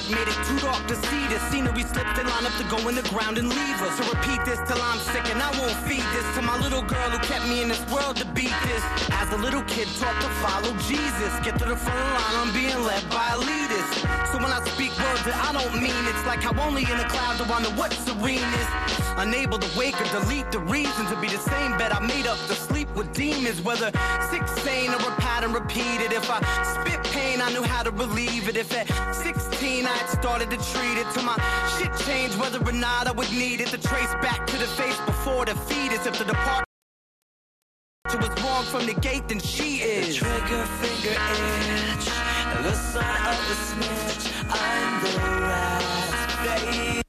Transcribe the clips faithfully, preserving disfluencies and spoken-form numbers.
smoke made it too dark to see this. Scenery slipped and line up to go in the ground and leave us. So repeat this till I'm sick and I won't feed this to my little girl who kept me in this world to beat this. As a little kid taught to follow Jesus, get to the front of the line, I'm being led by a leaders. So when I speak words that I don't mean, it's like how only in the clouds do I know what serene is. Unable to wake or delete the reason to be the same bed I made up to sleep with demons. Whether sick, sane, or a pattern repeated. If I spit pain, I knew how to relieve it. If at sixteen I had started to treat it till my shit changed, whether or not I would need it to trace back to the face before the fetus. If the departure was wrong from the gate, then she is the trigger finger itch, the son of the snitch. I'm the rat's face.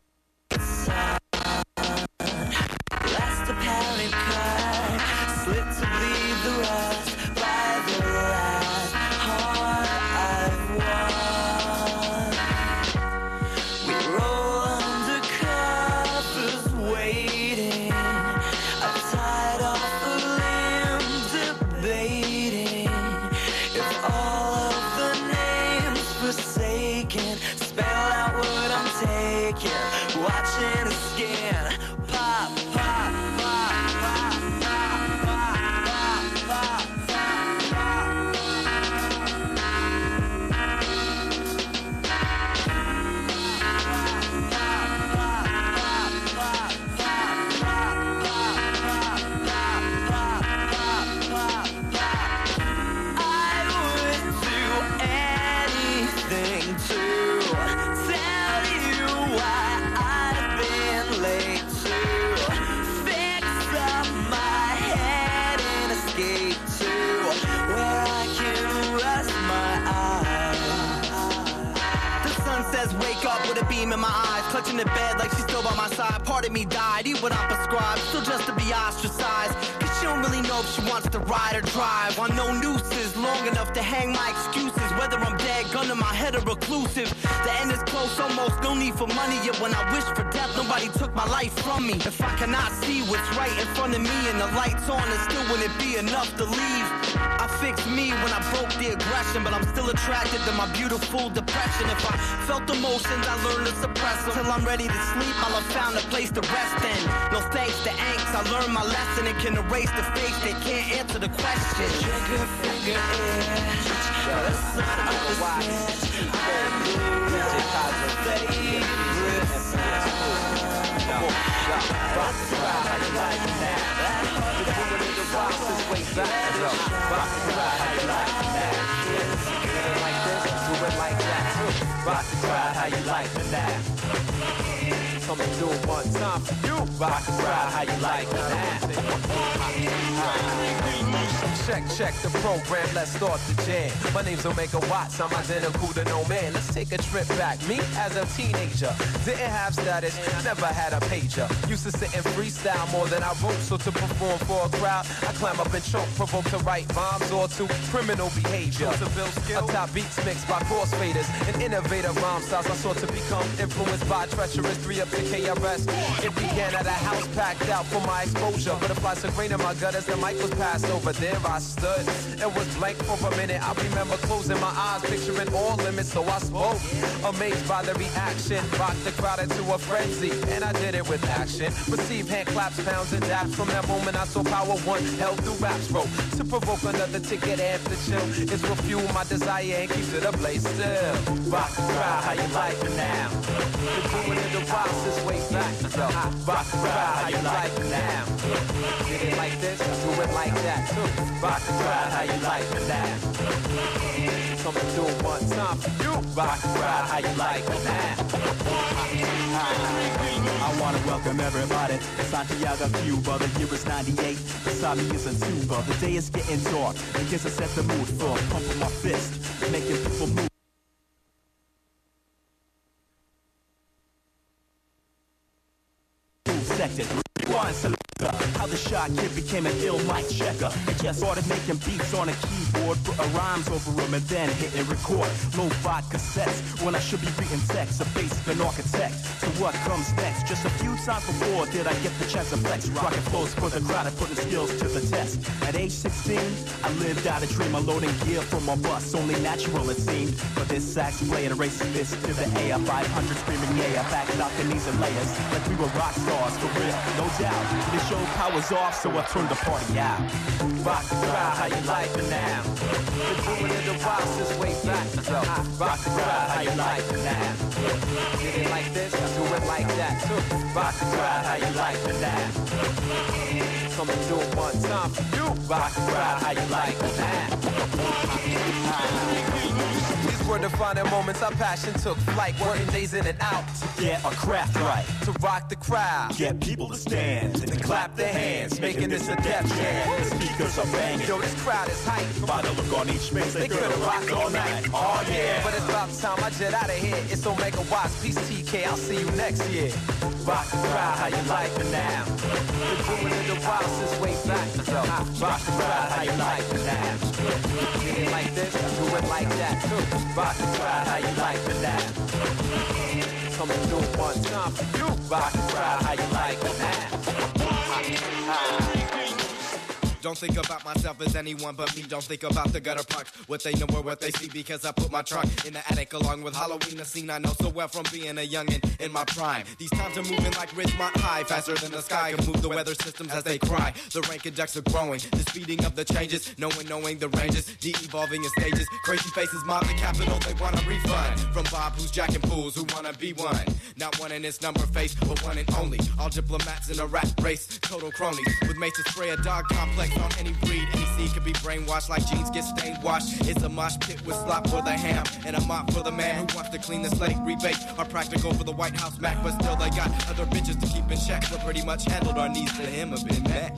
Last apparent cut, slip to bleed the rust by the last heart I've won. We roll under covers waiting, I've tied off the limbs debating if all of the names forsaken spell out what I'm taking. Watching the skin pop, pop, pop, pop, pop, pop, pop, I would do anything to tell you why I've been late to fix up my head and escape to where I can rest my eyes. The sun says wake up with a beam in my eyes, clutching the bed like she's still by my side. Part of me died, eat what I'm prescribed, still just to be ostracized. Cause she don't really know if she wants to ride or drive on no nooses long enough to hang my excuses. Whether I'm dead, gun to my head or reclusive, the end is close, almost no need for money. Yet when I wish for death, nobody took my life from me. If I cannot see what's right in front of me and the lights on, it still wouldn't be enough to leave. I fixed me when I broke the aggression, but I'm still attracted to my beautiful depression. If I felt emotions, I learned to suppress them. Till I'm ready to sleep, I'll have found a place to rest in. No thanks to angst, I learned my lesson and can erase the face that can't answer the question. Trigger finger itch, the son of the snitch. I'm the rat's favorite son. Rock the ride, how you like it now? The woman in the box is way back. Rock the ride, how you like it now? Do it like this, do it like that. Rock the ride, how you like it now? Come and do it one time for you. Rock the ride, how you like it now? Check, check the program, let's start the jam. My name's Omega Watts, I'm identical to no man. Let's take a trip back. Me as a teenager, didn't have status, never had a pager. Used to sit and freestyle more than I wrote, so to perform for a crowd, I climb up and choke, provoke to write rhymes or to criminal behavior. To build skill, top beats mixed by crossfaders, and innovative rhyme styles I sought to become. Influenced by treacherous, three up to K R S. It began at a house packed out for my exposure. Butterflies so green in my gut as the mic was passed over. There I stood, it was blank for a minute. I remember closing my eyes, picturing all limits, so I spoke. Amazed by the reaction, rocked the crowd into a frenzy, and I did it with action. Received hand claps, pounds, and daps. From that moment I saw power one held through raps, bro. To provoke another ticket after chill is what fuel my desire and keeps it ablaze still. Rock the crowd, how you like it now? The doing in the box is way back, so rock the crowd, how you like it now? Did it like this, do it like that too. Rock the crowd, how you like it now? Come and do it one time for you. Rock the crowd, how you like it now? I wanna welcome everybody. It's Santiago, Cuba. The year is ninety-eight. Beside me is a tuba. The day is getting dark. It gets to set the mood for pumping my fist, making people move. Section one, salute. Wrecker. How the Shy Kid became an ill mic checker. And just started making beats on a keyboard, putting rhymes over them and then hitting record. Lo-fi cassettes when I should be reading text. A basic an architect. So what comes next? Just a few times before did I get the chance to flex. Rocking flows for the crowd and putting skills to the test. At age sixteen, I lived out a dream of loading gear from my bus. Only natural it seemed. But this sax playing a race fist to the A R five hundred screaming yeah. I backed out the knees and layers like we were rock stars for real, no doubt. This show powers off, so I turned the party out. Rock the crowd, how you like it now? Been doing it a while since way back, so rock the crowd, how you like it now? Did it like this, I do it like that too. Rock the crowd, how you like it now? Come and do it one time for you. Rock the crowd, how you like it now? These were defining moments our passion took flight, working days in and out to get our craft right, to rock the crowd, get people to stand and clap their hands, making this a death jam. The speakers are banging, yo, this crowd is hype. By the look on each face, they, they could've rocked all night. Oh yeah, but it's about time I jet out of here. It's Omega Watts, peace T K. I'll see you next year. Rock the crowd, how you like it now? Been doing it a while since way back, so rock the crowd, how you like it now? Did it like this, do it like that too. Rock the crowd, how you like it now? Come and do it one time for you. Rock the crowd, how you like it now? Don't think about myself as anyone but me. Don't think about the gutter punks, what they know or what they see, because I put my trunk in the attic along with Halloween, a scene I know so well from being a youngin' in my prime. These times are moving like Ridgemont High, faster than the sky can move the weather systems as they cry. The rank and decks are growing, the speeding of the changes, knowing, knowing the ranges, de-evolving in stages. Crazy faces mob the capital, they want a refund from Bob who's jacking fools who wanna be one. Not one in its number face, but one and only. All diplomats in a rat race, total cronies with mates to spray a dog complex on any breed, any seed could be brainwashed like jeans get stained washed. It's a mosh pit with slop for the ham and a mop for the man who wants to clean the slate. Rebates are practical for the White House Mac, but still they got other bitches to keep in check. So pretty much handled, our needs to him have been met.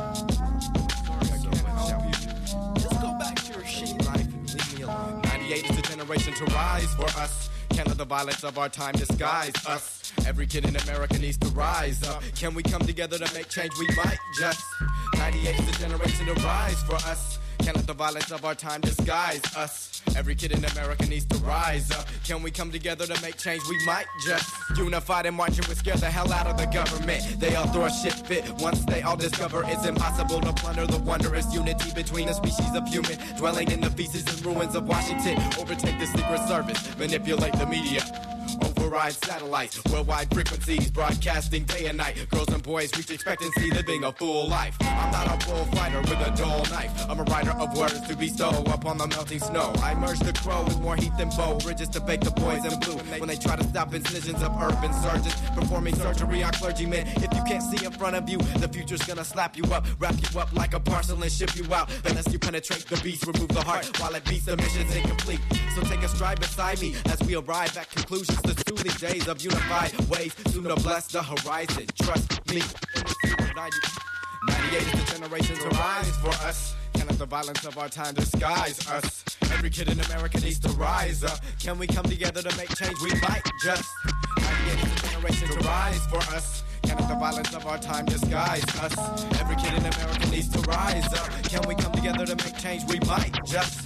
Sorry, I can't help you. Just go back to your shitty life and leave me alone. ninety-eight is the generation to rise for us. Can't let the violence of our time disguise us. Every kid in America needs to rise up. Can we come together to make change? We might just. ninety-eight is the generation to rise for us. Can't let the violence of our time disguise us. Every kid in America needs to rise up. Can we come together to make change? We might just. Unified and marching would scare the hell out of the government. They all throw a shit fit once they all discover it's impossible to plunder the wondrous unity between a species of human dwelling in the feces and ruins of Washington. Overtake the Secret Service, manipulate the media, override satellites, worldwide frequencies, broadcasting day and night. Girls and boys reach expectancy, living a full life. I'm not a bullfighter with a dull knife. I'm a writer of words to bestow upon the melting snow. I merge the crow with more heat than bow, bridges to bake the boys in blue when they try to stop incisions of urban surgeons performing surgery on clergymen. If you can't see in front of you, the future's gonna slap you up, wrap you up like a parcel and ship you out. Unless you penetrate the beast, remove the heart while it beats, the mission's incomplete. So take a stride beside me as we arrive at conclusions. The soothing days of unified ways soon to bless the horizon. Trust me. ninety-eight is the generation to rise for us. Can't let the violence of our time disguise us. Every kid in America needs to rise up. Can we come together to make change? We might just. ninety-eight is the generation to rise for us. Can't let the violence of our time disguise us. Every kid in America needs to rise up. Can we come together to make change? We might just.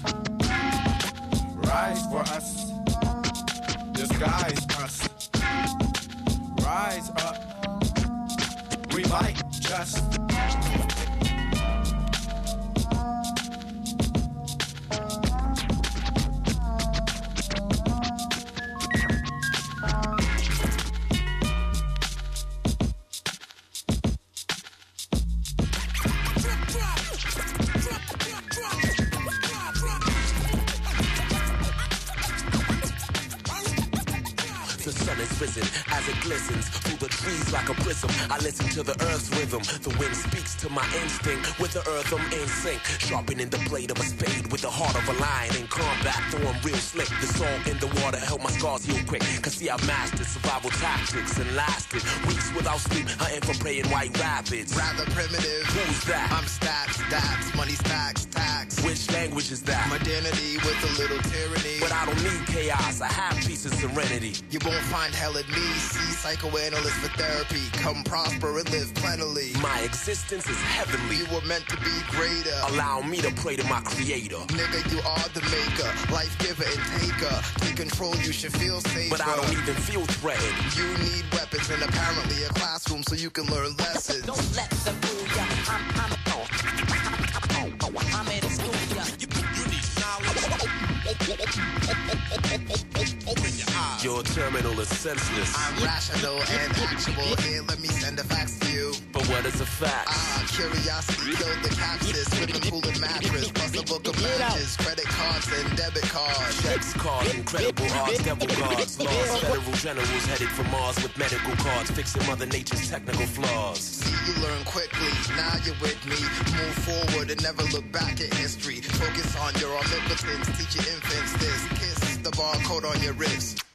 Rise for us. Disguise us. Rise up. We might just. As it glistens through the trees like a prism, I listen to the earth's rhythm. The wind speaks to my instinct. With the earth I'm in sync, sharpening the blade of a spade with the heart of a lion in combat. Though I'm real slick, the salt in the water help my scars heal quick. Cause see, I've mastered survival tactics and lasted weeks without sleep, hunting for prey in white rabbits. Rather primitive. Who's that? I'm stats, daps, money stacks, tax. Which language is that? Modernity with a little tyranny. But I don't need chaos, I have peace and serenity. You won't find hell salad, me, see psychoanalyst for therapy. Come prosper and live plentifully. My existence is heavenly. You were meant to be greater. Allow me to pray to my creator. Nigga, you are the maker, life giver and taker. Take control, you should feel safer. But I don't even feel threatened. You need weapons and apparently a classroom so you can learn lessons. Don't let them fool ya. I'm, I'm, I'm here to school ya. You, you need knowledge. Open your eyes. Your terminal is senseless. I'm rational and actual. Here, let me send the facts to you. But what is a fact? Ah, curiosity killed the capsis. Swimming pool and mattress. Plus a book of matches. Credit cards and debit cards. Checks, cards, incredible odds, devil guards. Laws, federal generals headed for Mars with medical cards. Fixing Mother Nature's technical flaws. See, you learn quickly. Now you're with me. Move forward and never look back at history. Focus on your omnipotence. Teach your infants this. Kiss the barcode on your wrist.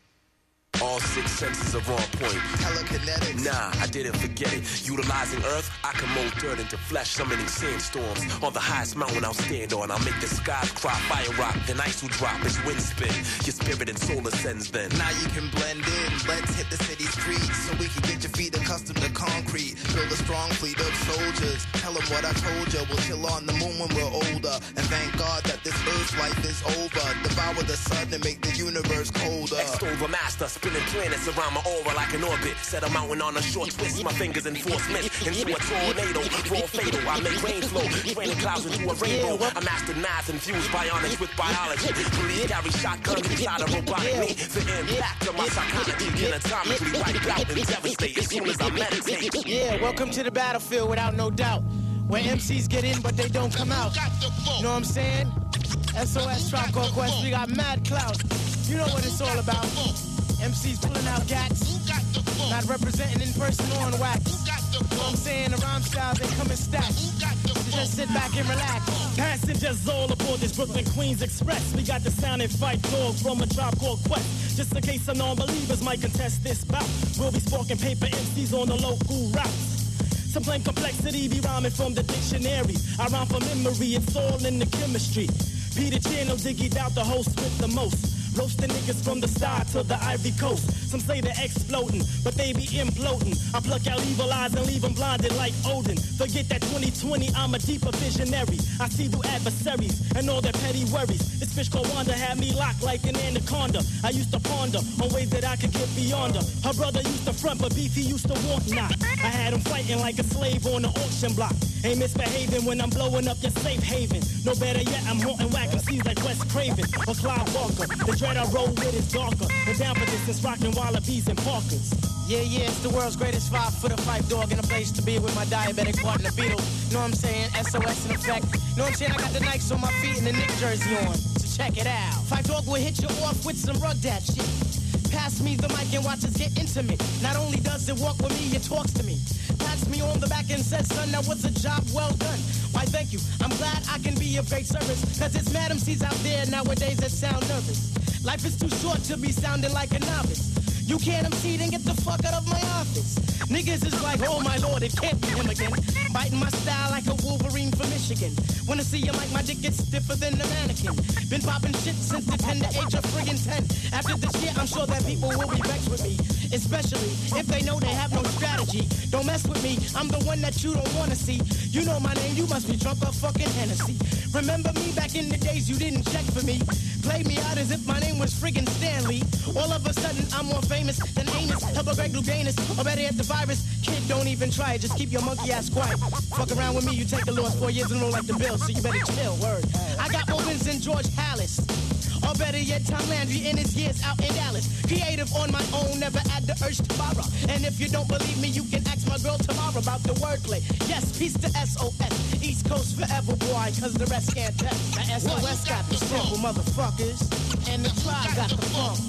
All six senses are on point. Telekinetics. Nah, I didn't forget it. Utilizing earth, I can mold dirt into flesh, summoning sandstorms. On the highest mountain I'll stand on. I'll make the skies cry, fire rock, then ice will drop as wind spin. Your spirit and soul ascends then. Now you can blend in. Let's hit the city streets so we can get your feet accustomed to concrete. Build a strong fleet of soldiers. Tell them what I told you. We'll chill on the moon when we're older. And thank God that this earth's life is over. Devour the sun and make the universe colder. Extol the master, spinning planets around my aura like an orbit. Set a mountain on a short twist, my fingers enforce myths into a tornado. Raw fatal, I make rain flow, raining clouds into a rainbow. I mastered math, infused bionics with biology. Police carry shotguns inside a robotic me. The impact of my psychology can atomically wipe out and devastate as soon as I meditate. Yeah, welcome to the battlefield without no doubt. Where M Cs get in but they don't come out. You know what I'm saying? S O S Tribe Called Quest, we got mad clouds. You know what it's all about. M Cs pulling out gats, not representing in person or on wax. You know what I'm saying? The rhyme styles, they come in stacks. So just sit back and relax. Passengers all aboard this Brooklyn Queens Express. We got the sound and fight dog from a Tribe Called Quest. Just in case some non-believers might contest this bout, we'll be sparking paper M Cs on the local routes. Some plain complexity be rhyming from the dictionary. I rhyme from memory, it's all in the chemistry. Peter Channel diggied out the host with the most. Roasting niggas from the side to the Ivory Coast. Some say they're exploding, but they be imploding. I pluck out evil eyes and leave them blinded like Odin. Forget that twenty twenty, I'm a deeper visionary. I see through adversaries and all their petty worries. This fish called Wanda had me locked like an anaconda. I used to ponder on ways that I could get beyond her. Her brother used to front, but beef he used to want not. I had him fighting like a slave on the auction block. Ain't misbehaving when I'm blowing up your safe haven. No better yet, I'm haunting whack M Cs like Wes Craven or Clive Walker. The dread I roll with is darker. And down for distance, rocking wallabies and parkers. Yeah, yeah, it's the world's greatest five foot of five dog and a place to be with my diabetic partner Beatles. Know what I'm saying? S O S in effect. Know what I'm saying? I got the Nikes on my feet and the Nick jersey on. So check it out. Five dog will hit you off with some rug that shit. Pass me the mic and watch us get intimate. Not only does it walk with me, it talks to me. Pats me on the back and says, son, that was a job well done. Why, thank you. I'm glad I can be of great service. Cause it's Madam C's out there nowadays that sound nervous. Life is too short to be sounding like a novice. You can't M C, then get the fuck out of my office. Niggas is like, oh my lord, it can't be him again. Biting my style like a Wolverine from Michigan. Wanna see you like my dick gets stiffer than the mannequin. Been popping shit since the tender age of friggin' ten. After this year, I'm sure that people will be vexed with me. Especially if they know they have no strategy. Don't mess with me, I'm the one that you don't wanna see. You know my name, you must be drunk off fucking Hennessy. Remember me back in the days you didn't check for me. Played me out as if my name was friggin' Stanley. All of a sudden, I'm more famous than Amos, Hubba Greg Louganis, or better yet the virus. Kid, don't even try it, just keep your monkey ass quiet. Fuck around with me, you take a loss four years in a row like the Bills, so you better chill, word. I got more wins than George Hallis. Or better yet, Tom Landry in his years out in Dallas. Creative on my own, never had the urge to borrow. And if you don't believe me, you can ask my girl tomorrow about the wordplay. Yes, peace to S O S. East Coast forever, boy, cause the rest can't test. The S O S got the simple motherfuckers. And the Tribe got the funk.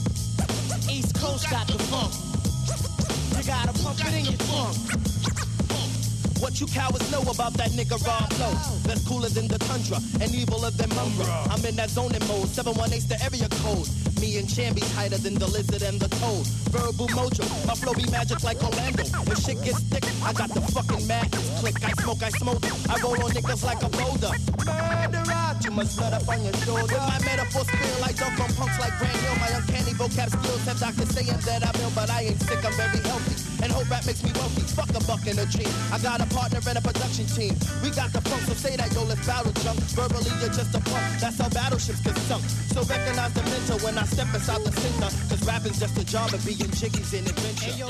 East Coast got the funk. You gotta pump it in your trunk. What what you cowards know about that nigga Rob Lowe. That's cooler than the tundra and evil of them umbra. I'm in that zoning mode, seven one eight's the area code. Me and Chamby's tighter than the lizard and the toad. Verbal mojo, my flow be magic like Orlando. If shit gets thick, I got the fucking madness. Click, I smoke, I smoke. I roll on niggas like a boulder. Murderer, you must let up on your shoulder. My metaphor spill like dunk on punks like Brand Hill. My uncanny vocab skills have doctors saying that I'm ill, but I ain't sick, I'm very healthy. And hope rap makes me wealthy. Fuck a buck in a dream. I got a partner and a production team. We got the funk, so say that, yo, let's battle jump. Verbally, you're just a punk. That's how battleships get sunk. So recognize the mentor when I step inside the center. Cause rapping's just a job of being chickies in adventure. Hey, yo.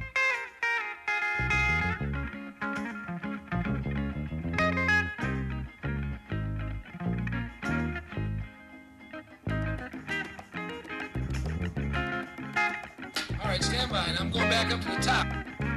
All right, stand by, and I'm going back up to the top.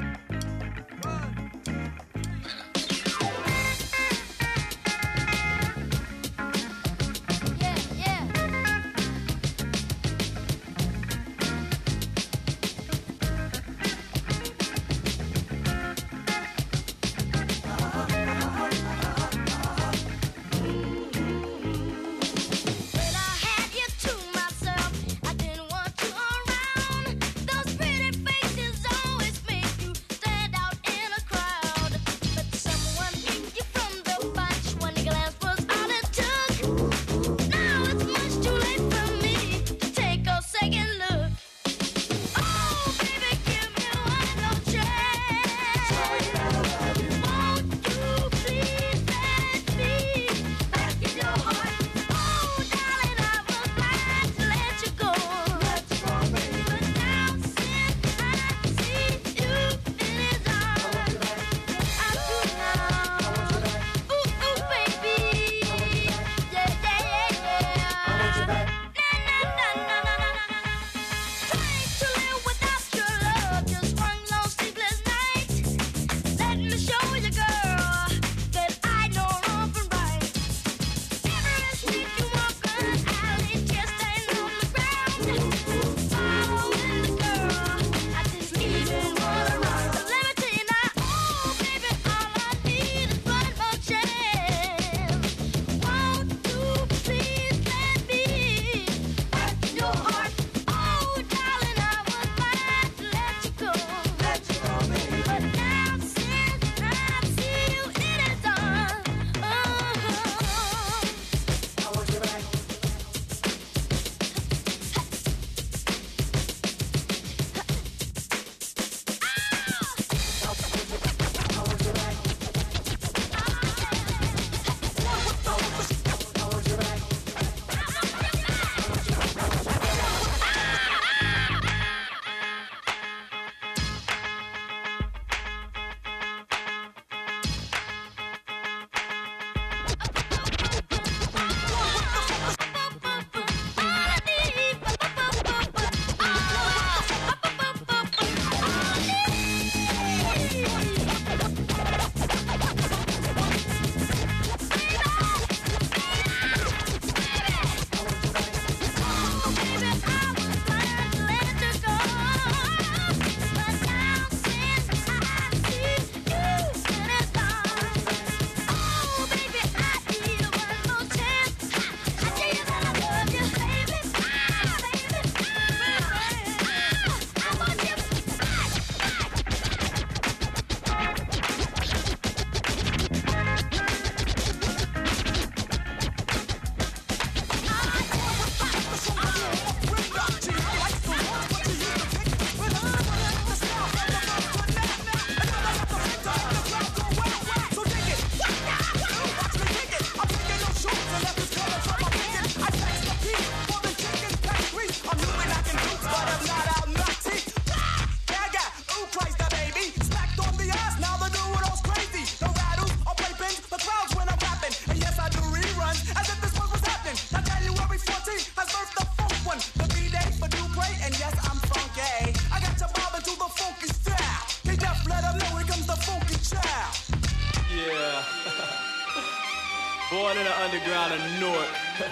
Born in the underground of Newark.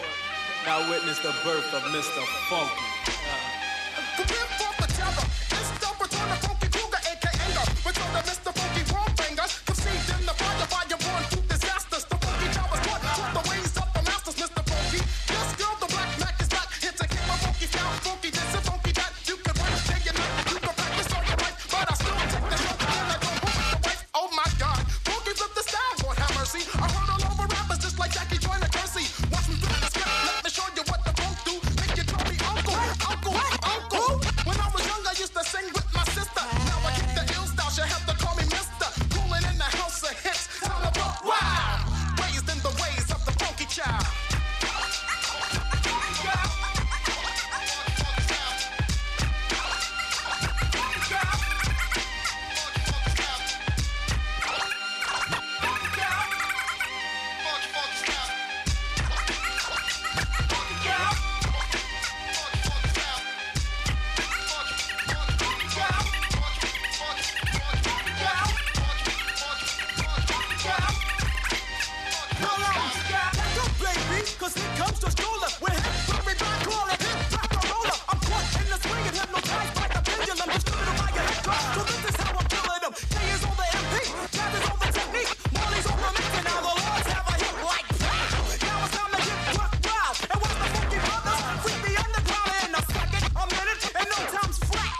Now witness the birth of Mister Funky. Uh. It's the return of Funky Kruger, aka the return of Mister Funky Warfinger, conceived in the cause here comes the stroller. We're hip, we rock, call it hip, rock a roller. I'm caught in the swing and hypnotized by the pendulum. Distributed by your head drop, so this is how I'm killing them. K is on the M P, Jazz is on the technique, Marley's on the mix, and now the Lords have a hit like that. Now it's time to get work wild, and watch the funky brothers freak the underground in a second, a minute, and no time's flat.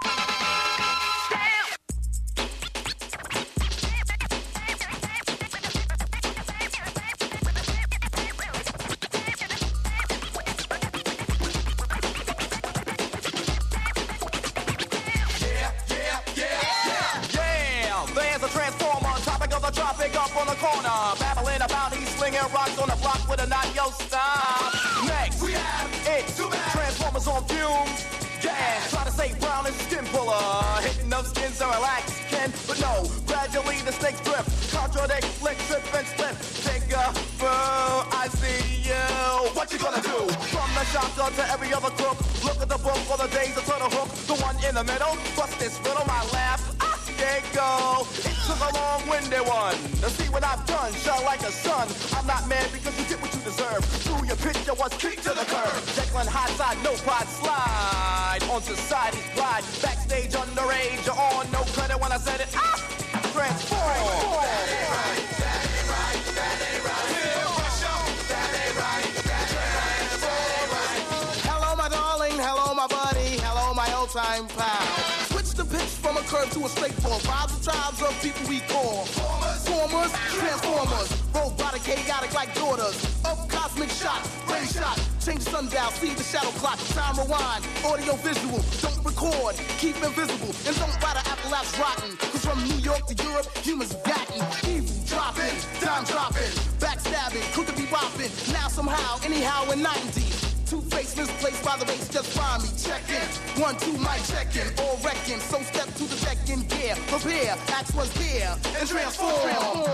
Tropic up on the corner, babbling about he's slinging rocks on the block with a not yo style. Next, we have it, Transformers on fumes. Yeah, try to say brown is skin puller, hitting those skins to relax, Ken, but no, gradually the snakes drift, contradict, flick, trip and split. Take a boo, I see you. What you gonna do? From the shotgun to every other crook, look at the book for the days of turtle hook. The one in the middle, bust this riddle, my laugh. Ah, there you go. It took a long-winded one to see what I've done. Shine like the sun. I'm not mad because you get what you deserve. Through your picture was kicked to the curb. Declan high side, no pride slide on society's pride. Backstage underage, you're on no credit when I said it. Ah, transform. That ain't right. That ain't right. That ain't right. Yeah, rush up. That ain't right. That ain't right. Hello, my darling. Hello, my buddy. Hello, my old-time pal. Switch the pitch from a curve to a straight ball. Vibes and tribes of people we call formers, formers, transformers. Robotic, chaotic like daughters of cosmic shots, brain shot. Change sundial, see the shadow clock. Time rewind, audio visual. Don't record, keep invisible, and don't ride an apple that's rotten. Cause from New York to Europe, humans have gotten evil dropping, time dropping, backstabbing, crooked be whopping. Now somehow, anyhow in nineties. Two-face misplaced by the race, just find me. Check in, one, two, mic check in, all wrecking. So step to the deck in gear, prepare, axe was here, and transform. transform.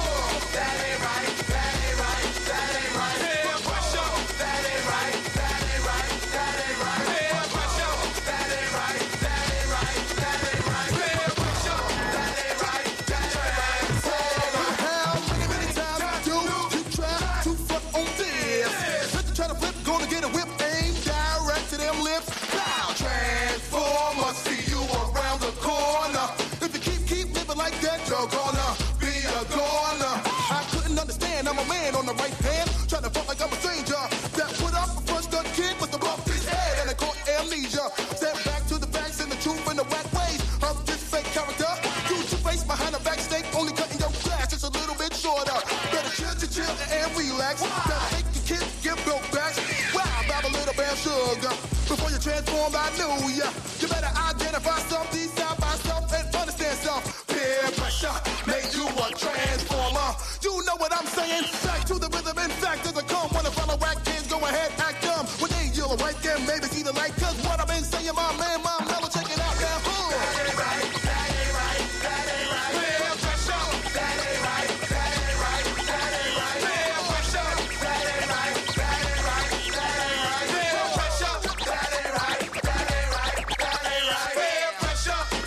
That ain't right, that ain't right, that ain't right. Yeah, push up. That ain't right, that ain't right, that ain't right. Yeah, push up. That ain't right, that ain't right, that ain't right. Yeah, push up. That ain't right, that ain't right. How many, many times do you try to fuck on this? Let you try to flip, gonna get a whip, aim direct to them lips. Now transform, see you around the corner. If you keep, keep living like that, you're gonna be a goner. I couldn't understand, I'm a man on the right hand, trying to fuck like I'm a stranger. That put up a first gun kid with the bump his head and I caught amnesia. Step back to the facts and the truth and the whack ways of this fake character. You two-face behind a back stake, only cutting your grass just a little bit shorter. Better chill, chill, chill and relax. Better make your kids get built back. Wow, grab a little bit of sugar before you transform. I knew ya. You better identify something side by self and understand self. Peer pressure made you a transformer. You know what I'm saying? Back to the rhythm. In fact, there's a come when the fellow whack kids go ahead, act dumb. When they yell a right there, maybe see the light. Cause what I've been saying, my man, my mellow, check it out now. That ain't right, that ain't right, that ain't right. Peer pressure, that ain't right, that ain't right, that ain't right. Peer pressure, that ain't right, that ain't right, that ain't right. Peer pressure, that ain't right, that ain't right, that ain't right. Peer pressure,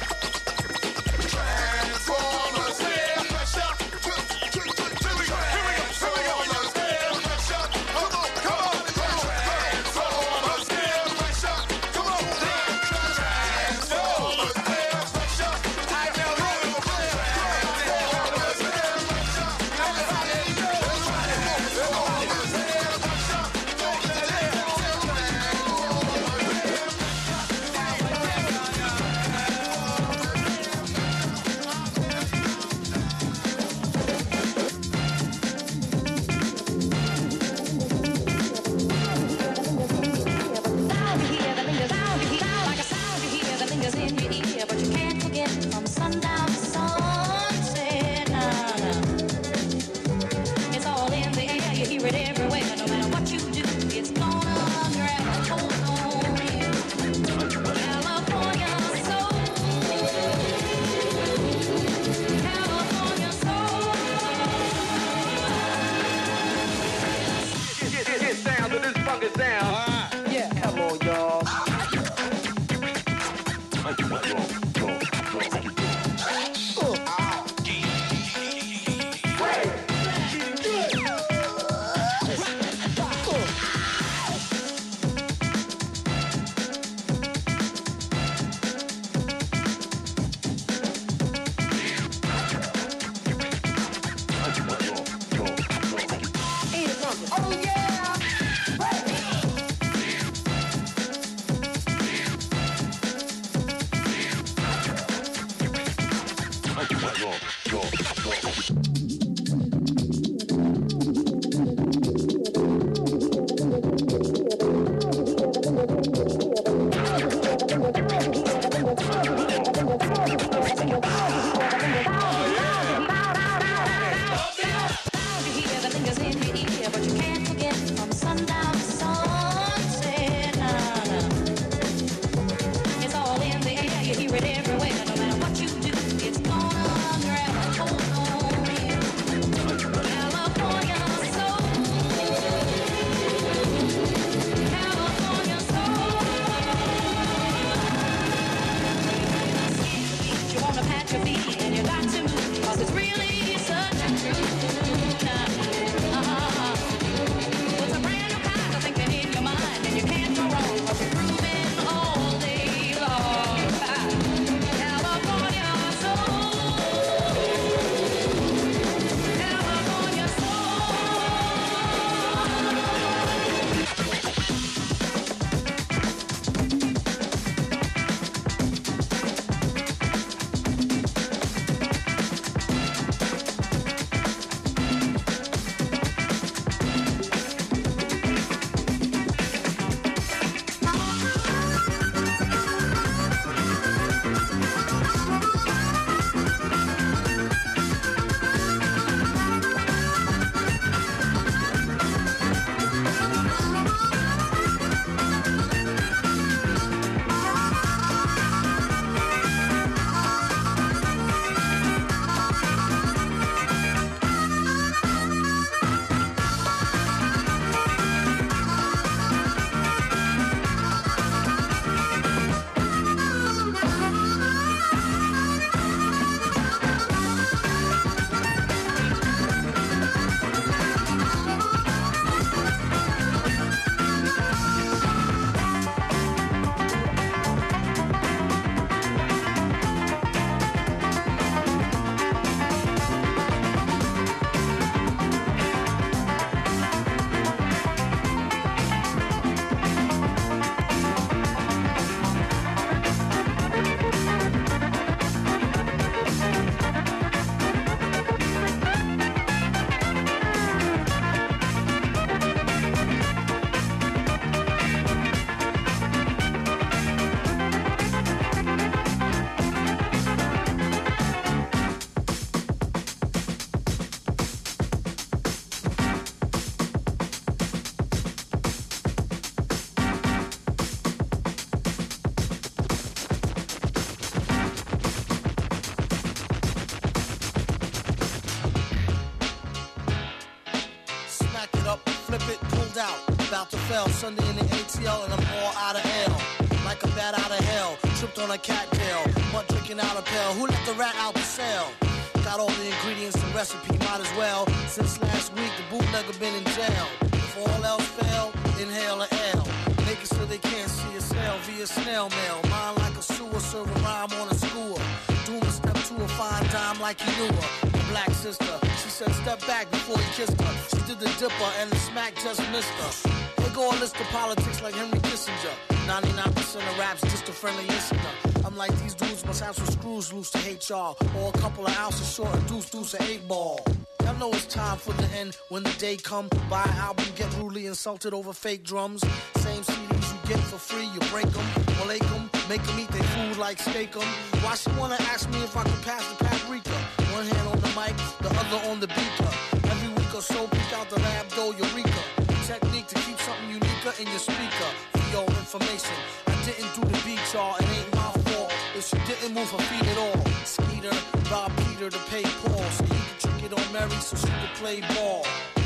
About to fail, Sunday in the A T L and I'm all out of hell. Like a bat out of hell, tripped on a cattail. Mud drinking out a pail, who let the rat out the cell? Got all the ingredients and recipe, might as well. Since last week, the bootlegger been in jail. If all else fail, inhale an L. Make it so they can't see a cell via snail mail. Mine like a sewer, serve a rhyme on a skewer. Doom a step to a fine dime like you knew her. A black sister, she said step back before you kissed her. She did the dipper and the smack just missed her. They go a list of politics like Henry Kissinger. ninety-nine percent of raps just a friendly listener. I'm like, these dudes must have some screws loose to hate y'all. Or a couple of ounces short of deuce deuce an eight ball. Y'all know it's time for the end when the day come. Buy an album, get rudely insulted over fake drums. Same C Ds you get for free, you break them, or lake them, make them eat their food like steak them. Why she wanna ask me if I can pass the paprika? One hand on the mic, the other on the beaker. Every week or so, peek out the lab door, Eureka. Technique to keep something unique in your speaker. For your information, I didn't do the beat, y'all, it ain't my fault. If she didn't move her feet at all. Skeeter, rob Peter to pay Paul, so he could trick it on Mary so she could play ball.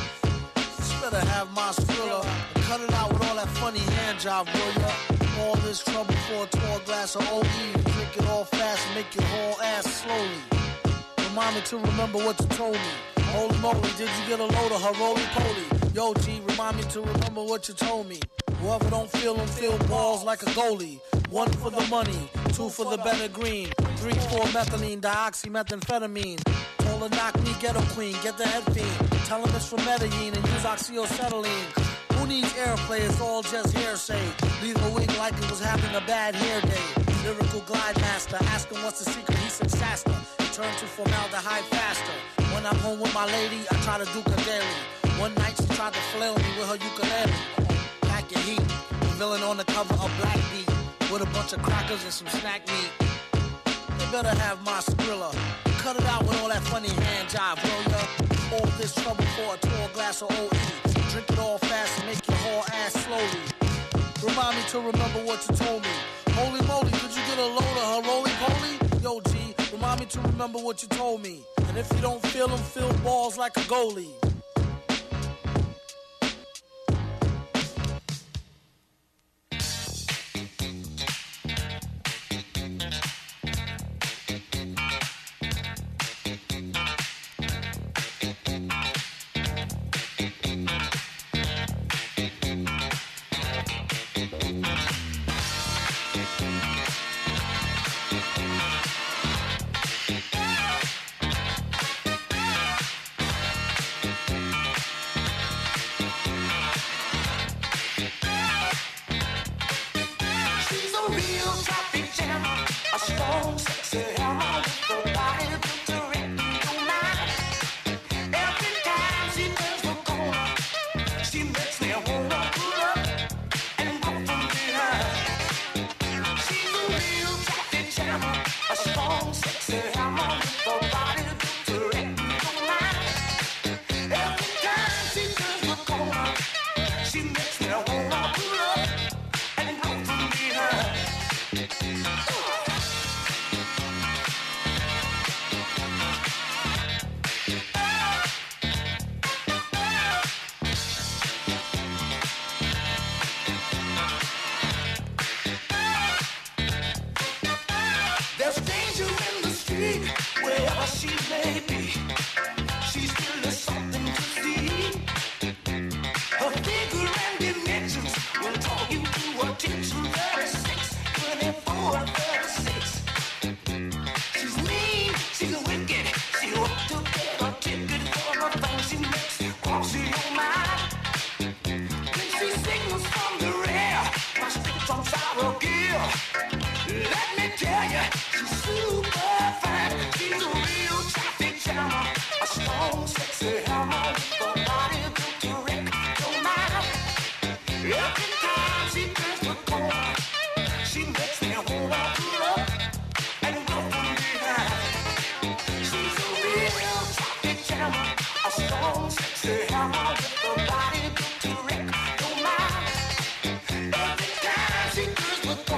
She better have my thriller and cut it out with all that funny hand job, will ya? All this trouble for a tall glass of O E. Drink it all fast and make your whole ass slowly. Remind me to remember what you told me. Holy moly, did you get a load of her roly-poly? Yo, G, remind me to remember what you told me. Whoever don't feel them, feel balls like a goalie. One for the money, two for the better green. Three, four methylene, dioxymethamphetamine. Told her knock me, ghetto queen, get the head fiend. Tell him it's from Medellin and use oxyacetylene. Who needs airplay? It's all just hearsay. Leave a wing like it was having a bad hair day. Lyrical glide master, ask him what's the secret, he said Shasta. Turn to formaldehyde faster. When I'm home with my lady, I try to do her daily. One night she tried to flail me with her ukulele. Pack your heat, the villain on the cover of Black Beat, with a bunch of crackers and some snack meat. They better have my Skrilla. Cut it out with all that funny hand job, will ya? All this trouble for a tall glass of O E. Drink it all fast and make your whole ass slowly. Remind me to remember what you told me. Holy moly, did you get a load of her roly-poly? Yo, G, remind me to remember what you told me. And if you don't feel them, fill balls like a goalie. Every time she does the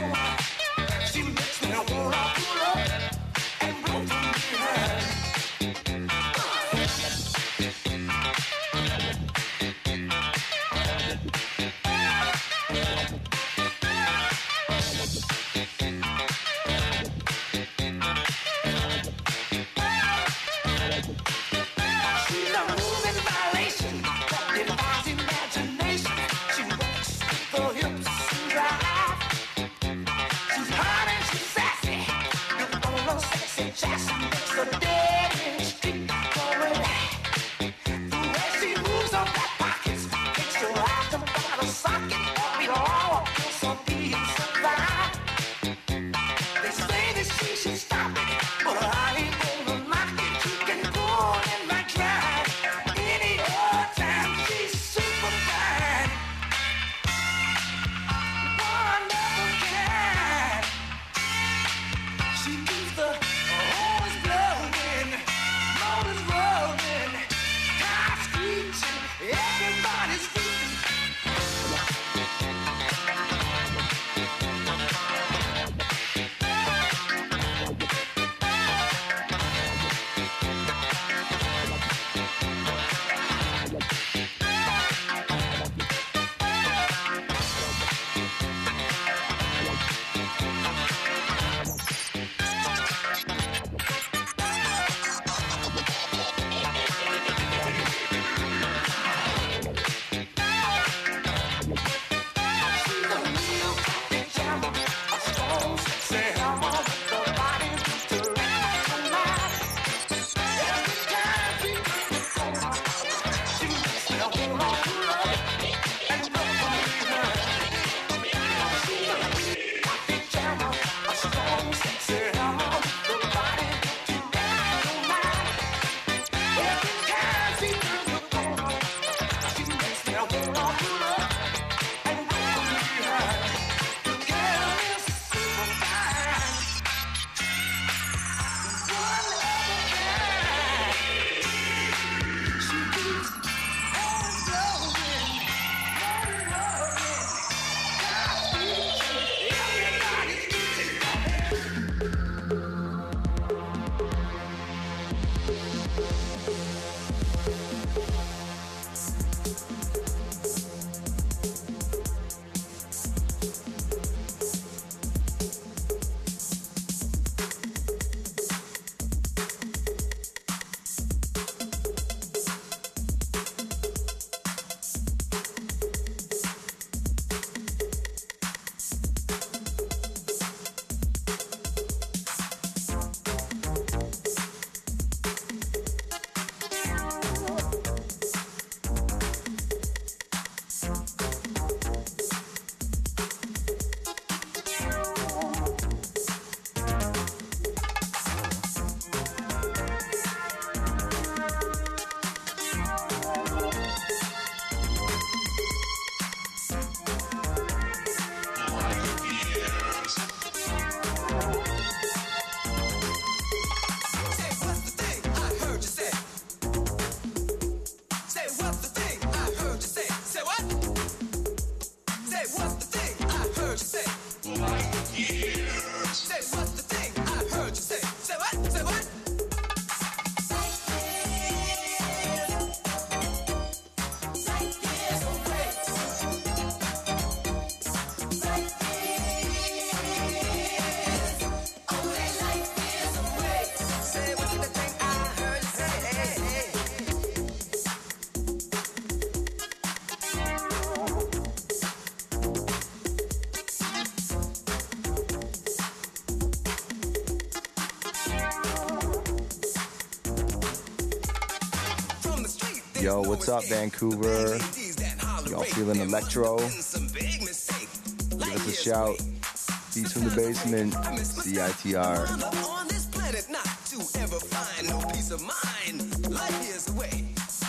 Yo, what's up, Vancouver? Y'all feeling electro? Give us a shout. Beats from the basement, C I T R. On this planet, not to ever find no peace of mind. Life is away.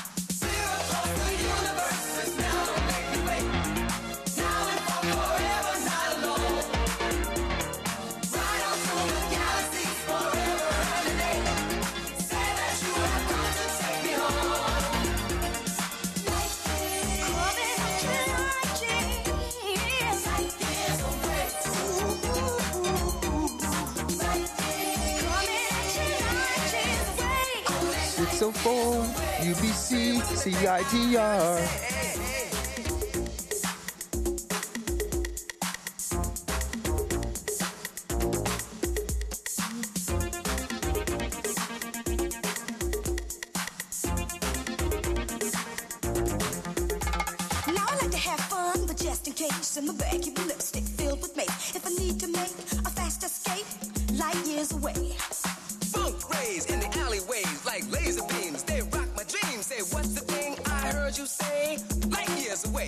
six oh four U B C C I T R. Now I like to have fun, but just in case, in my bag keep a lipstick filled with mace. If I need to make a fast escape, light years away. Funk rays in the alleyways like laser beams. They rock my dreams. Say, what's the thing I heard you say? Light years away.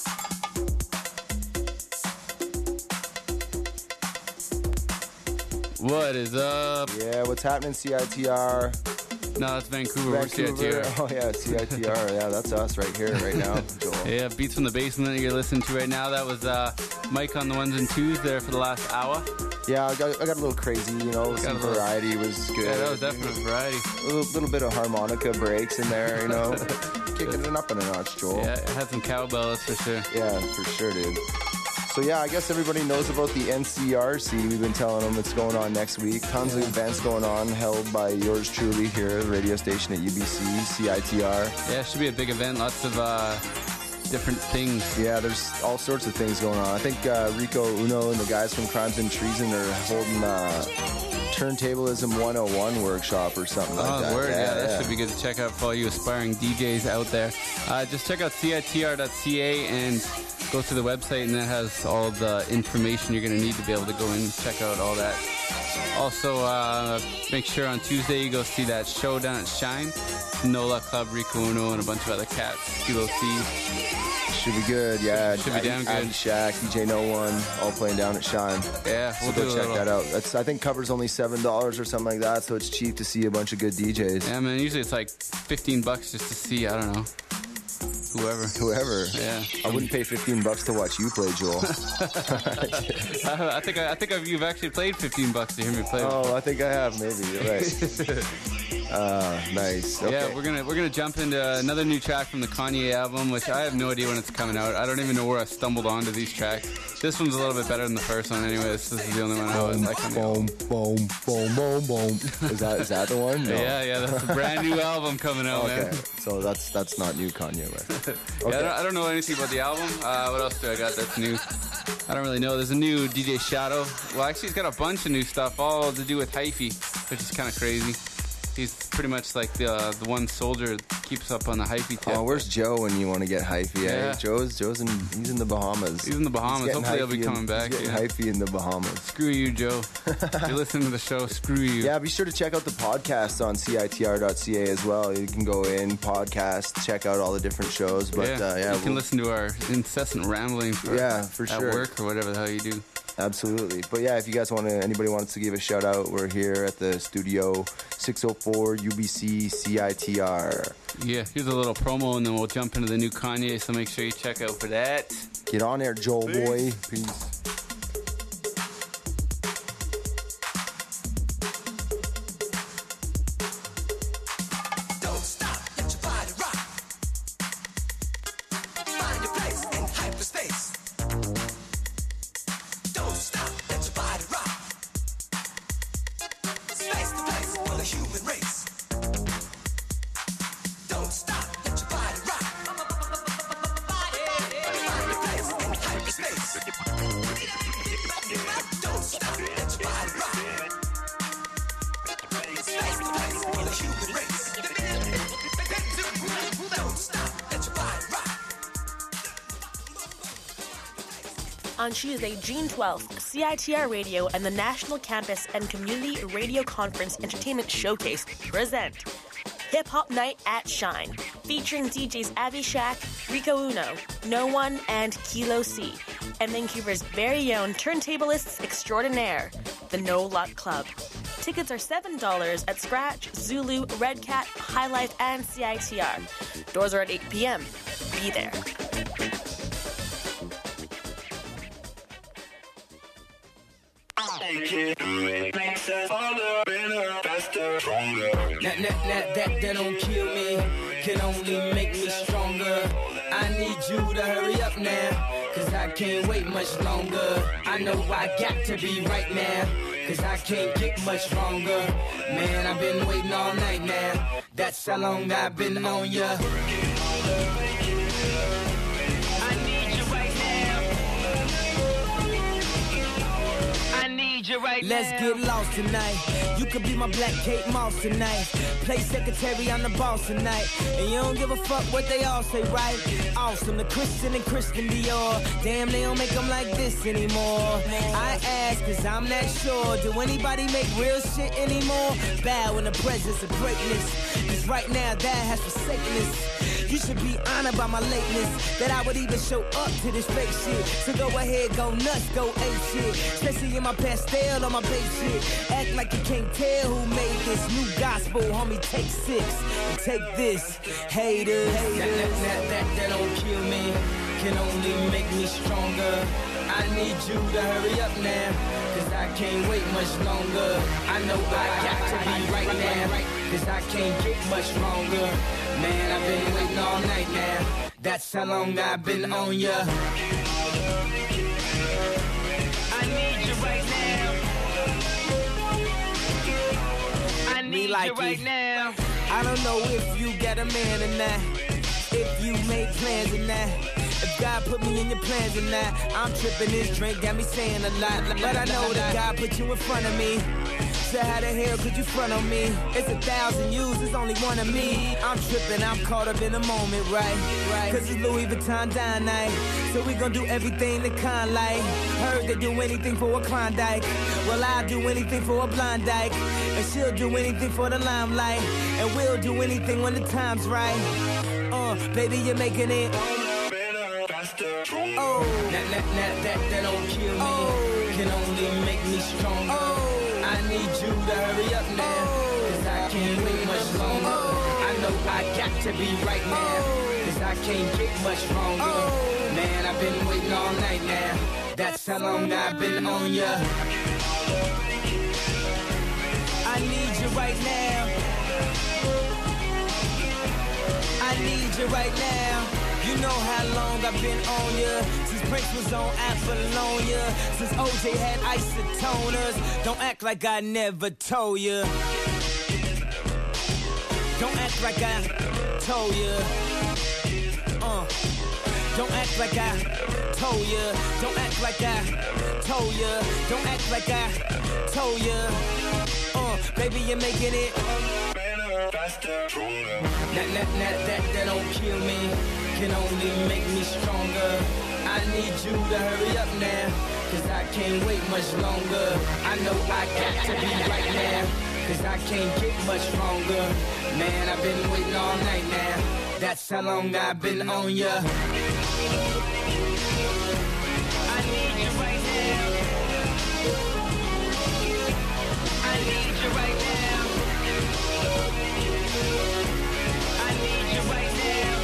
What is up? Yeah, what's happening, C I T R? No, it's Vancouver. We're C I T R. Oh, yeah, C I T R. Yeah, that's us right here, right now. Joel. Yeah, Beats from the Basement that you're listening to right now. That was uh, Mike on the ones and twos there for the last hour. Yeah, I got, I got a little crazy, you know, some little, variety was good. Yeah, that was definitely variety. A little, little bit of harmonica breaks in there, you know. Kicking it up in a notch, Joel. Yeah, it had some cowbells for sure. Yeah, for sure, dude. So yeah, I guess everybody knows about the N C R C. We've been telling them it's going on next week. Tons of events going on, held by yours truly here at the radio station at U B C, C I T R. Yeah, it should be a big event. Lots of uh, different things. Yeah, there's all sorts of things going on. I think uh, Rico Uno and the guys from Crimes and Treason are holding uh, Turntablism one oh one workshop or something like Oh, that. word, yeah, yeah, that yeah. should be good to check out for all you aspiring D Js out there. Uh, just check out C I T R dot C A and go to the website, and that has all the information you're going to need to be able to go in and check out all that. Also, uh, make sure on Tuesday you go see that show down at Shine. Nola Club, Rico Uno, and a bunch of other cats. Kilo C. Should be good, yeah. Should be damn good. Abby Shack, D J No One, all playing down at Shine. Yeah, so we'll go do a check little- that out. That's I think covers only seven dollars or something like that, so it's cheap to see a bunch of good D Js. Yeah, man, usually it's like fifteen bucks just to see, I don't know, whoever. Whoever. Yeah. I wouldn't pay fifteen bucks to watch you play, Joel. I think I, I think I've, you've actually played fifteen bucks to hear me play. Oh, I think I have, maybe. You're right. uh, nice. Okay. Yeah, we're gonna we're gonna jump into another new track from the Kanye album, which I have no idea when it's coming out. I don't even know where I stumbled onto these tracks. This one's a little bit better than the first one, anyways. This is the only one I was like. Boom, boom, boom, boom, boom. Is that is that the one? No. Yeah, yeah, that's a brand new album coming out, okay. man. So that's that's not new Kanye West. Okay. Yeah, I don't, I don't know anything about the album. Uh, what else do I got that's new? I don't really know. There's a new D J Shadow. Well, actually, he's got a bunch of new stuff, all to do with hyphy, which is kind of crazy. He's pretty much like the uh, the one soldier that keeps up on the hyphy tip. Oh, where's Joe when you want to get hyphy? Yeah. Eh? Joe's Joe's in he's in the Bahamas. He's in the Bahamas. He's getting Hopefully he'll be hyphy coming in, back, He's getting yeah. hyphy in the Bahamas. Screw you, Joe. If you're listening to the show, screw you. Yeah, be sure to check out the podcast on C I T R dot C A as well. You can go in, podcast, check out all the different shows. But yeah, uh, yeah you can we'll- listen to our incessant rambling. For, Yeah, for at sure. work or whatever the hell you do. Absolutely. But yeah, if you guys want to, anybody wants to give a shout out, we're here at the studio six oh four U B C C I T R. Yeah, here's a little promo, and then we'll jump into the new Kanye. So make sure you check out for that. Get on there, Joel boy. Peace. Don't stop, let your body rock. Find your place in hyperspace. Don't stop, let your body rock. Space the place for the human race. Don't stop, let your body rock. Find your place in hyperspace. Don't stop, let your body rock. Space the place for the human race. Don't stop, let your body rock. On Tuesday, June twelfth, C I T R Radio and the National Campus and Community Radio Conference Entertainment Showcase present Hip Hop Night at Shine, featuring D Js Avishak, Rico Uno, No One, and Kilo C, and Vancouver's very own turntablists extraordinaire, the No Luck Club. Tickets are seven dollars at Scratch, Zulu, Red Cat, High Life, and C I T R. Doors are at eight p.m. Be there. That, that, that, that, that don't kill me, can only make me stronger. I need you to hurry up now, cause I can't wait much longer. I know I got to be right now, cause I can't get much stronger. Man, I've been waiting all night now, that's how long I've been on ya. Right Let's now. Get lost tonight. You could be my black Kate Moss tonight. Play secretary, I'm the boss tonight. And you don't give a fuck what they all say, right? Awesome, the Christian and Christian Dior. Damn, they don't make them like this anymore. I ask, cause I'm not sure. Do anybody make real shit anymore? Bow in the presence of greatness, cause right now that has forsaken us. You should be honored by my lateness, that I would even show up to this fake shit. So go ahead, go nuts, go ape shit. Especially in my pastel on my base shit. Act like you can't tell who made this new gospel, homie. Take six and take this, haters. That, that, that, that, that don't kill me, can only make me stronger. I need you to hurry up now, cause I can't wait much longer. I know I got to be right now, cause I can't get much longer. Man, I've been waiting all night now, that's how long I've been on ya. I need you right now, I need like you right it. now. I don't know if you got a man or not, if you made plans or not, if God put me in your plans or not. I'm tripping, this drink got me saying a lot, but I know that God put you in front of me. So how the hell could you front on me? It's a thousand yous, it's only one of me. I'm tripping, I'm caught up in the moment, right? Cause it's Louis Vuitton dine night, so we gon' do everything the kind like. Heard they do anything for a Klondike, well I'll do anything for a blind dyke, and she'll do anything for the limelight, and we'll do anything when the time's right. Uh, baby, you're making it. Oh, that, that, that, that, that don't kill me, oh. Can only make me stronger. Oh. I need you to hurry up now, cause I can't wait much longer. I know I got to be right now, cause I can't get much stronger. Man, I've been waiting all night now, that's how long I've been on ya. I need you right now, I need you right now. You know how long I've been on ya, since Prince was on Apollonia, since O J had isotoners. Don't act like I never told ya, don't act like I told ya. Uh, don't act like I told ya, don't act like I told ya, don't act like I told ya. Uh, baby, you're making it better, faster, stronger. That, that, that, that, that don't kill me, can only make me stronger. I need you to hurry up now, cause I can't wait much longer. I know I got to be right now, cause I can't get much stronger. Man, I've been waiting all night now, that's how long I've been on ya. I need you right now, I need you right now, I need you right now,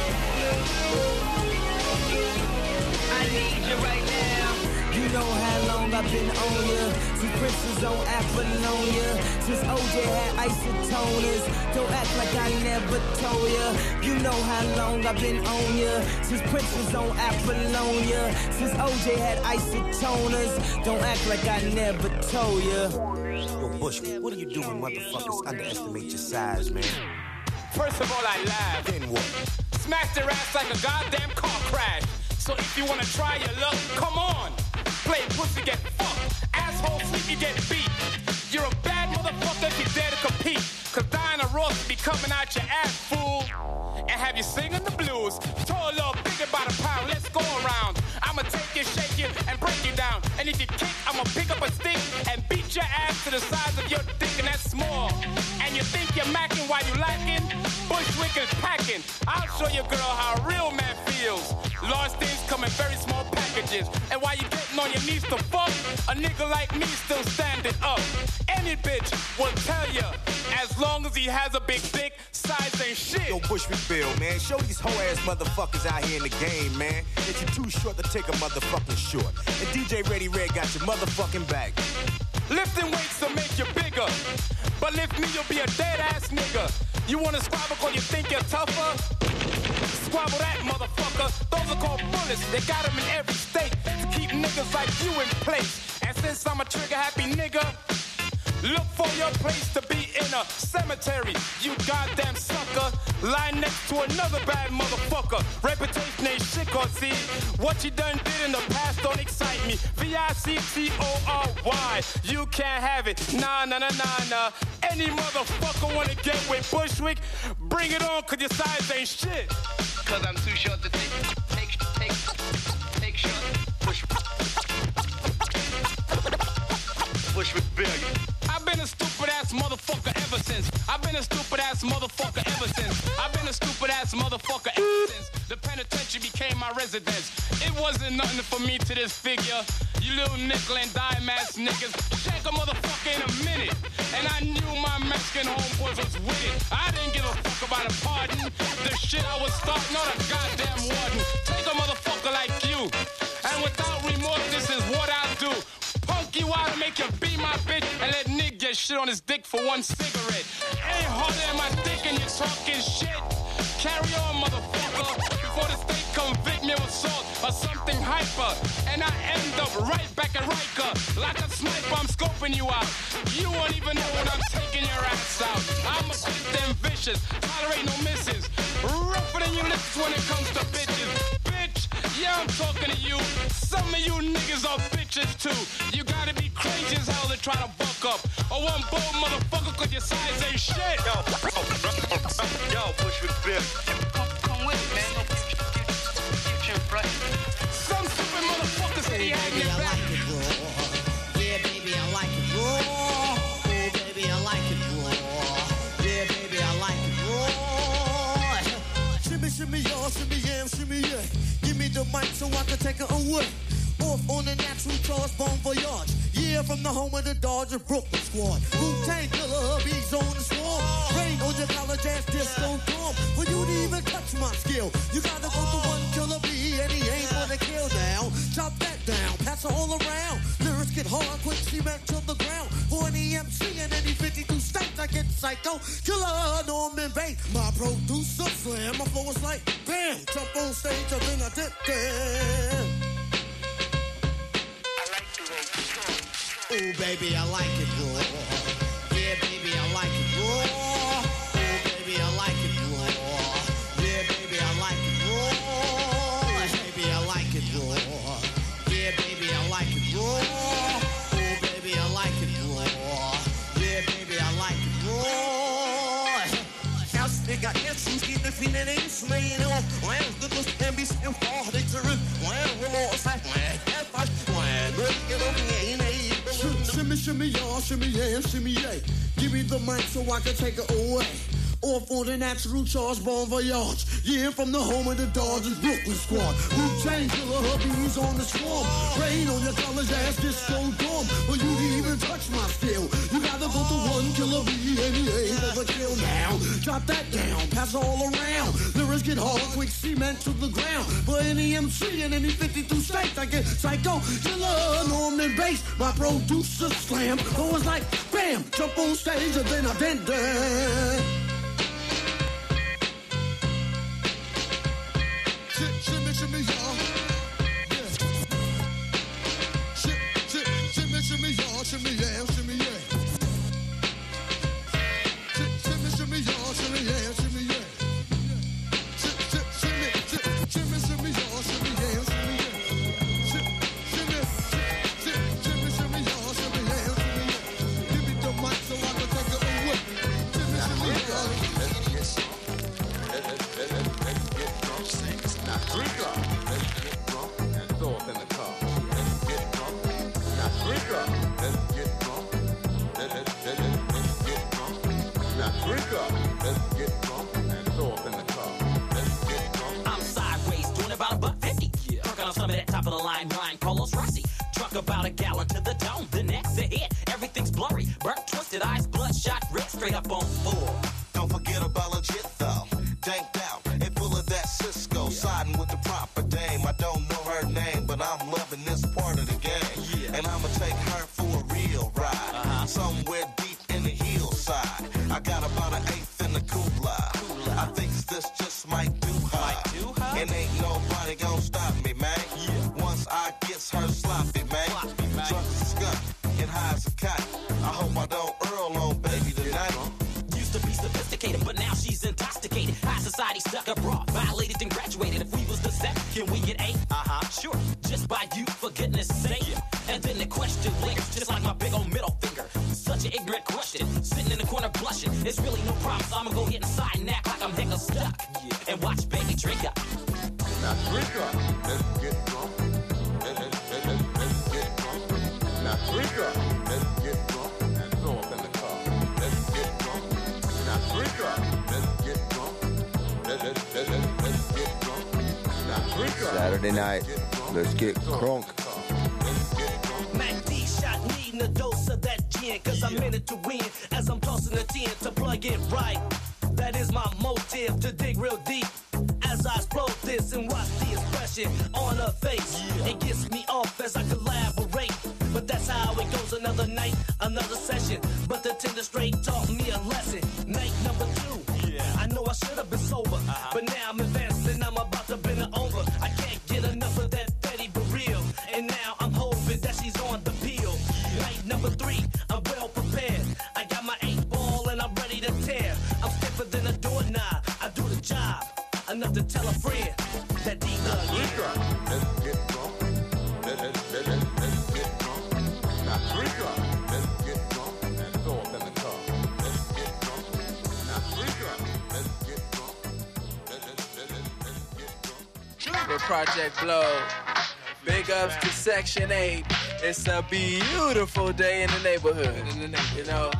I need you right now. You know how long I've been on ya, since Prince was on Apollonia, since O J had isotoners. Don't act like I never told ya. You know how long I've been on ya, since Prince was on Apollonia, since O J had isotoners. Don't act like I never told ya. Yo, Bush, what are you doing? Motherfuckers underestimate your size, man. First of all, I laugh. Then what? Smack their ass like a goddamn car crash. So if you wanna try your luck, come on. Play pussy, get fucked. Asshole, freaky, get beat. You're a bad motherfucker if you dare to compete. Cause Diana Ross be coming out your ass, fool. And have you singing the blues. Tall, little, bigger by the pound. Let's go around. I'ma take you, shake you, and break you down. And if you kick, I'ma pick up a stick and beat your ass to the size of your dick, and that's small. And you think you're macking while you lacking? Bushwick is packing. I'll show you, girl, how a real man feels. Large things come in very small packages. And while you're getting on your knees to fuck, a nigga like me still standing up. Any bitch will tell you, as long as he has a big dick, size ain't shit. Yo, Bushwick Bill, man, show these hoe ass motherfuckers out here in the game, man, that you're too short to take a motherfucking short. And D J Ready Red got your motherfucking back. Lifting weights will make you bigger, but lift me, you'll be a dead ass nigga. You wanna squabble cause you think you're tougher? Squabble that, motherfucker. Those are called bullets. They got them in every state to keep niggas like you in place. And since I'm a trigger happy nigga, look for your place to be in a cemetery, you goddamn sucker. Lying next to another bad motherfucker. Reputation ain't shit, cause see, what you done did in the past don't excite me. V I C T O R Y, you can't have it. Nah, nah, nah, nah, nah. Any motherfucker wanna get with Bushwick, bring it on, cause your size ain't shit. Cause I'm too short to take, take, take, take short. Bush, Bushwick Bill. I've been a stupid ass motherfucker ever since. I've been a stupid ass motherfucker ever since. I've been a stupid ass motherfucker ever since the penitentiary became my residence. It wasn't nothing for me to this figure. You little nickel and dime ass niggas shank a motherfucker in a minute. And I knew my Mexican homeboys was with it. I didn't give a fuck about a pardon. The shit I was starting on a goddamn warden. Take a motherfucker like you, and without remorse, this is what I'll do. Punk you out and make you be my bitch and let Nick get shit on his dick for one cigarette. Ain't harder than my dick and you talking shit. Carry on, motherfucker, before the state convict me of assault or something hyper. And I end up right back at Riker. Like a sniper, I'm scoping you out. You won't even know when I'm taking your ass out. I'm a quick and vicious, tolerate no misses. Rougher than your lips when it comes to bitches. Bitch, yeah, I'm talking to you. Some of you niggas are bitches too. You gotta be crazy as hell to try to buck up. Or one bold motherfucker cause your size ain't shit. Yo, yo, Bushwick Bill. Come, come with it, man. No future in front. Some stupid motherfuckers say he had your back. Yeah, baby, I like it raw. Oh, baby, I like it raw. Yeah, baby, I like it raw. Shimmy, shimmy, y'all, shimmy, yeah, shimmy, yeah. Give me the mic so I can take it away. Off on the natural charge, Bon Voyage. Yeah, from the home of the Dodger Brooklyn squad. Wu-Tang Killer, bees on the swarm. Rain on your college ass disco dorm. For you to even touch my skill, you gotta go to one killer bee, and he ain't gonna kill down. Chop that down, pass it all around. Lyrics get hard, quick cement to the ground. For any M C in any fifty-two states, I get psycho. Killer, Norman Bates, my producer slam. My flow is like, bam, jump on stage, and then I dip there. Oh, baby, I like it raw. Yeah, baby, I like it raw. Oh, baby, I like it raw. Yeah, baby, I like it raw. Baby, I like it raw. Yeah, baby, I like it raw. Oh, baby, I like it raw. Yeah, baby, I like it raw. House nigga, yes, he's getting finished, man. When the bus can be still for the truth. When we're more side, when if I when look at me, shimmy, shimmy, y'all, shimmy, yeah, shimmy, yeah. Give me the mic so I can take it away. Off on the natural charge, Bon Voyage. Yeah, from the home of the Dodgers Brooklyn squad. Wu-Tang Killer, hubbies on the swarm. Rain on your college ass, disco dorm. For you to even touch my skill, you gotta go to one killer bee, and he ain't never kill now. Drop that down, pass all around. Lyrics get hard, quick cement to the ground. For any M C in any fifty-two states, I get psycho. Killer, Norman Bates, my producer slam. So it's like, bam, jump on stage, and then I did that. Shimmy, shimmy, y'all. Yeah. Shimmy, shimmy, y'all. Shimmy, yeah, shimmy, yeah. Shimmy, shimmy, y'all. Shimmy, yeah, shimmy, yeah. Shimmy, shimmy, shimmy, y'all. Shimmy, yeah, shimmy, yeah. Shimmy, shimmy, shimmy, y'all. Shimmy, yeah, shimmy, yeah. Give me the mic so I can take it away. Shimmy, shimmy, y'all. Let's get some sings. Now, drink up. danked out and full of that Cisco. Siding with the proper dame. I don't know her name, but I'm loving this part of the game. And I'ma take her for a real ride. Somewhere deep in the hillside. I got about an eighth in the cooler. I think this just might do her. And ain't nobody gonna stop me, man. Once I gets her sloppy, man. Drunk as a skunk and high as a kite. I hope I don't Earl on baby tonight. Used to be sophisticated, but now she's intoxicated. High society stuck abroad, violated and graduated. If we was the set, can we get eight? Uh-huh, sure. Just by you, for goodness sake. And then the question links, just like my big old middle finger. Such an ignorant question, sitting in the corner blushing. It's really no problem, so I'ma go get inside and act like I'm hecka stuck. And watch baby drink up. Now drink up, let's get drunk. Let's, let's, let's, let's get drunk. Now drink up, let's get drunk. And throw up in the car. Let's get drunk. Now drink up, let's get drunk. Let's, let's, let's, let's get drunk. Now drink up. Saturday night, let's get crunk. Mac D shot needing a dose of that gin, cause I'm in it to win. As I'm tossing the tin to plug it right. That is my motive, to dig real deep. As I explode this and watch the expression on her face. It gets me off as I collaborate. But that's how it goes, another night, another session. But the tender straight taught me a lesson. Night number two, I know I should have been sober. But now I'm advanced and I'm about to bend her over. I can't get enough of that Betty but real. And now I'm hoping that she's on the peel. Night number three, I'm well prepared. I got my eight ball and I'm ready to tear. I'm stiffer than a doorknob, I do the job. Enough to tell a friend that D-Dog, yeah. Let's get drunk. Let's, let's, let's, let's get drunk. Now drink up. Let's get drunk and throw up in the car. Let's get drunk. Now drink up. Let's get drunk. Let's, let's, let's, let's get drunk. For Project Blow, big ups to Section eight. It's a beautiful day in the neighborhood. You know.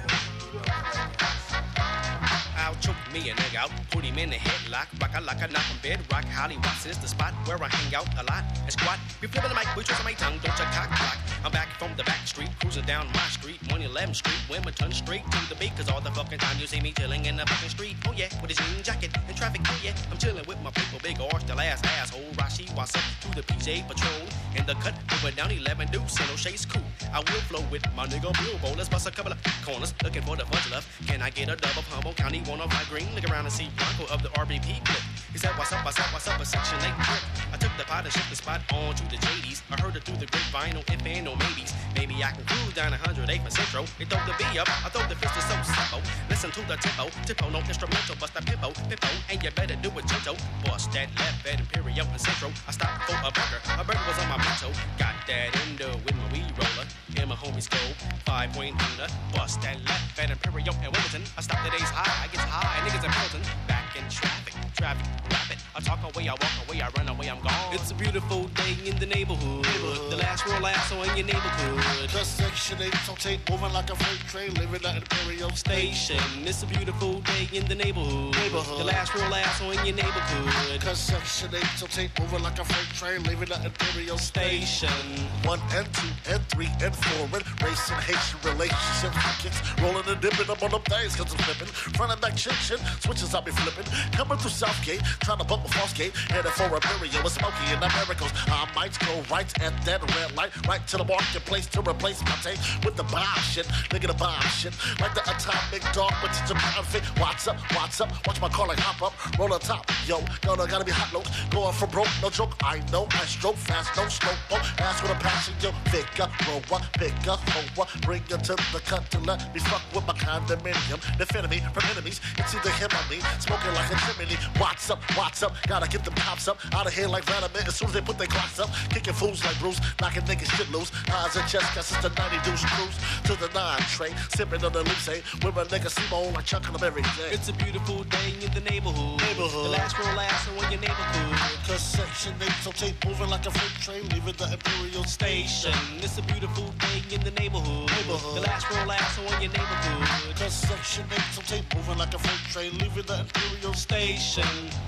I'll choke me a nigga out, put him in the headlock, rock a like a knock him bed, rock Hollywood is the spot where I hang out a lot and squat. We flipping the mic, we twisting my tongue, don't you cock block. I'm back from the back street, cruising down my street, one eleventh Street, Wilmington, straight to the beat, cause all the fucking time you see me chilling in the fucking street. Oh yeah, with his jean jacket and traffic, oh yeah, I'm chilling with my people, big arch, the last asshole, Rashi, what's up to the P J Patrol, in the cut, over down eleven Deuce, and O'Shea's cool. I will flow with my nigga Bilbo, let's bust a couple of corners, looking for the bunch of love. Can I get a dub of Humboldt County, one of my green, look around and see Bronco of the R B P clip. He said, what's up, what's up, what's up, a Section eight trip. I took the pot and shipped the spot on to the J Ds. I heard it through the grapevine, no if and no maybes. Maybe I can cruise down one hundred eighth and Central. They throw the B up, I throw the fist is so simple. Listen to the tempo, tempo, no instrumental, bust that pimpo, pimpo, and you better do it gentle. Bust that left at Imperial and Central. I stopped for a burger, a burger was on my mental. Got that endo with my weed roller, and my homie scope, five point Honda. Bust that left at Imperial and Wilmington. I stop the days high, I get high, niggas in Pendleton. Back in traffic, traffic, rapid. I talk away, I walk away, I run away, I'm gone. It's a beautiful day in the neighborhood. neighborhood. The last roll ass on your neighborhood. The Section eight on tape, moving like a freight train, living at Imperial Station. It's a beautiful day in the neighborhood. neighborhood. The last roll ass on your neighborhood. Cause Section eight on tape, moving like a freight train, living at Imperial Station. One and two and three and four and racing Haitian relationships, kicks, rolling and dipping up on them things cause I'm flipping. Front and back chin chin, switches I'll be flipping. Coming through Southgate, trying to bump a false gate, headed for Imperial with Smokey in the Americas. I might go right at that red light, right to the marketplace to replace my tape with the bomb shit. Nigga, the bomb shit. Like the atomic dog with the Japan fit. What's up, what's up? Watch my car like hop up, roll on top. Yo, gotta, gotta be hot low. Going for broke, no joke. I know I stroke fast, no slow. Oh, ass with a passion, yo. Figure, roll up, pick up, over. Bring her to the cut to let me fuck with my condominium. Defend me from enemies. It's either him or me. Smoking like a chimney. What's up, what's up? Gotta get them cops up. Out of here like Vladimir. As soon as they put their clocks up. Kicking fools like Bruce. Knocking niggas shit loose. Eyes and chest, cause it's the ninety deuce cruise. To the nine tray. Sipping on the loose, eh? With a nigga Simone like chucking them every day. It's a beautiful day in the neighborhood. neighborhood. The last roll ass on your neighborhood. Cause Section eight so tape moving like a freight train. Leaving the Imperial Station. It's a beautiful day in the neighborhood. neighborhood. The last roll ass on your neighborhood. Cause Section eight so tape moving like a freight train. Leaving the Imperial Station.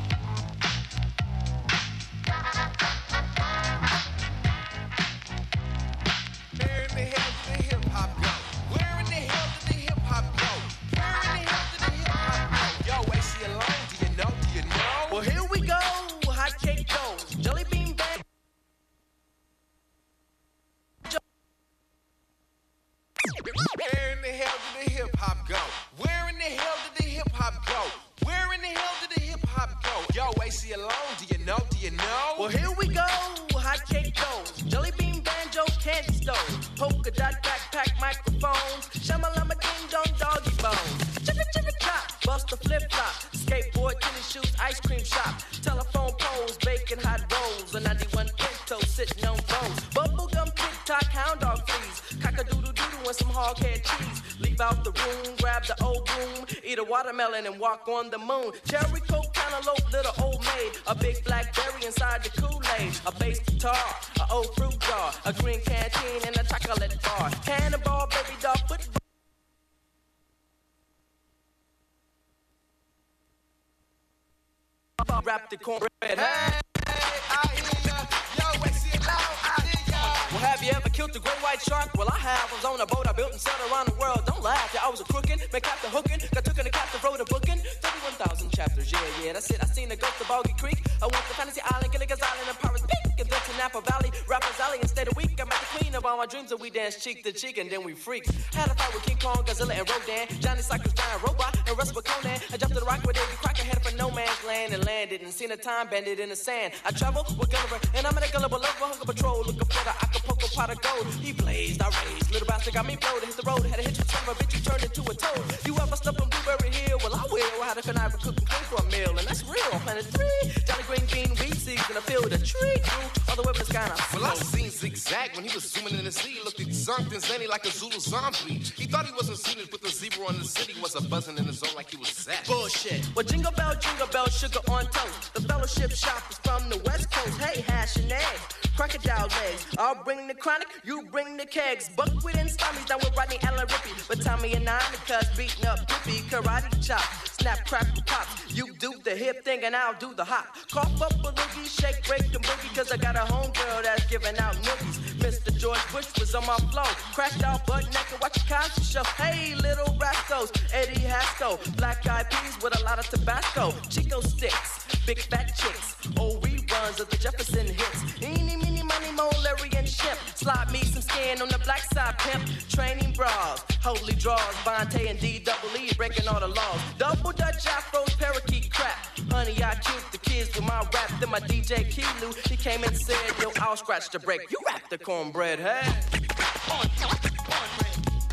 Where in the hell did the hip hop go? Where in the hell did the hip hop go? Where in the hell did the hip hop go? Yo, A C alone, do you know? A C alone, do you know, do you know? Well, here we go, hot cake goes, jelly bean banjo, candy stove, polka dot backpack microphones, shamalama ding dong doggy bones, chicka chicka chop, bust a flip flop, skateboard, tennis shoes, ice cream shop, telephone poles, bacon hot rolls, a ninety-one Pinto sitting on bones, bubblegum tic tac, hound dog fleas, cock a doodle doodle and some hog head cheese, leave out the room, grab the old broom, eat a watermelon and walk on the moon, cherry coke, cantaloupe, little old maid, a big blackberry inside the Kool-Aid, a bass guitar, a old fruit jar, a green canteen and a chocolate bar, cannonball, baby doll, foot. Wrap the cornbread. Hey, I hear ya. Yo, A C loud, I hear ya. Well, have you ever killed a great white shark? Well, I have. I was on a boat I built and sailed around the world. Don't laugh, yeah, I was a crookin', man, captain hookin', got took in the captain, wrote a bookin', thirty-one thousand chapters, yeah, yeah, that's it. I seen the ghost of Boggy Creek. I went to Fantasy Island, Gilligan's Island, and Pirates Peak, and then to Napa Valley, Rapper's Alley, and stayed a week. I met the queen of all my dreams, and we danced cheek to cheek, and then we freaked. Had a fight with King Kong, Godzilla, and Rodan, Johnny Cycles, Giant Robot, and Russ Conan. I jumped to the rock with Davy Crockett, headed for no man's land, and landed, and seen a time bandit in the sand. I travel with Gulliver, and I'm in a gullible lover, hunger patrol, looking for the Acapulco pot of gold. He blazed, I raised, little bastard got me blowed, hit the road, had a hit you, son of a bitch, you turned into a toad. You ever slept on Blueberry Hill? Well, I will. I had a conniver cook and cook for a meal, and that's real. On planet three, Jolly Green Bean, weed seeds, and I feel the tree grew. All the weapons kind of Well, I seen Zigzag when he was zooming in the sea, looked exunk and zany like a Zulu zombie. He thought he wasn't seen it, but the zebra on the city was a buzzing in the zone like he was sad. Bullshit. Well, jingle bell, jingle bell, sugar on toast. The fellowship shop is from the West Coast. Hey, hash and eggs, crocodile legs. I'll bring the chronic, you bring the kegs. Buckwheat and Stommies down with Rodney Allen Rippy. But Tommy and I, the cuz beating up Pippi, karate chop, snap, crack, pops. You do the hip thing and I'll do the hop. Cough up a loogie, shake, break, and boogie, cause I got a homegirl that's giving out noogies. Mister George Bush was on my flow. Crashed out butt naked, watch the Cosby Show. Hey, little rascals, Eddie Haskell. Black eyed peas with a lot of Tabasco. Chico sticks, big fat chicks. Old reruns of the Jefferson hits. Eeny, meeny, money, mo, Larry and Shemp. Slide me some skin on the black side, pimp. Training bras, holy draws. Vontae and D double E breaking all the laws. Double Dutch afros, parakeet crap. Honey, I killed the kids with my rap. Then my D J Kilu, he came and said, yo, I'll scratch the break. You rap the cornbread, hey? On, cornbread.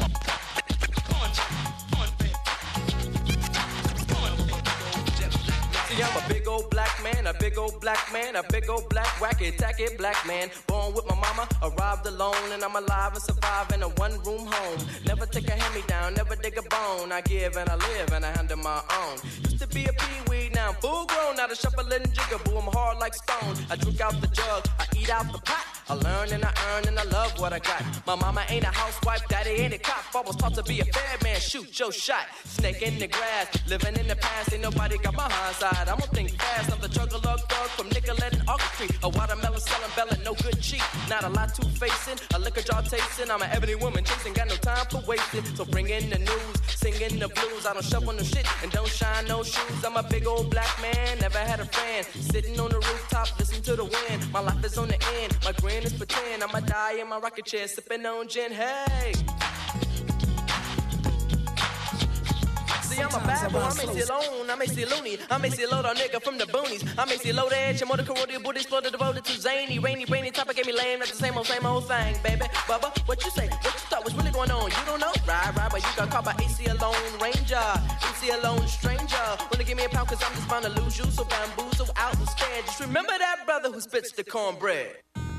I'm a big old black man, a big old black man, a big old black wacky tacky black man. Born with my mama, arrived alone, and I'm alive and survive in a one-room home. Never take a hand-me-down, never dig a bone. I give and I live and I handle my own. Used to be a pee-wee, now I'm full-grown. Now the shuffling jigaboo, I'm hard like stone. I drink out the jug, I eat out the pot. I learn and I earn and I love what I got. My mama ain't a housewife, daddy ain't a cop. I was taught to be a fair man, shoot your shot. Snake in the grass, living in the past, ain't nobody got my hindsight. I'm gonna think fast, I'm the juggle thug from Nicolette and Arc Street. A watermelon selling bella, no good cheap. Not a lot to facing, a liquor jar tasting. I'm an ebony woman chasing, got no time for wasting. So bring in the news, singing the blues. I don't shovel no shit and don't shine no shoes. I'm a big old black man, never had a friend. Sitting on the rooftop, listen to the wind. My life is on the end, my grin is pretend. I'ma die in my rocket chair, sipping on gin. Hey. See, I'm a bad boy, I may see alone, I may see loony, I may see a load on nigga from the boonies, I may see a load edge, and more the corroded booty exploded, devoted to zany, rainy, rainy topic gave me lame, that's the same old, same old thing, baby. Bubba, what you say? What you thought was really going on? You don't know? Right, right, but you got caught by A C alone ranger, A C alone stranger. Wanna give me a pound cause I'm just bound to lose you, so bamboozle out and scared. Just remember that brother who spits the cornbread.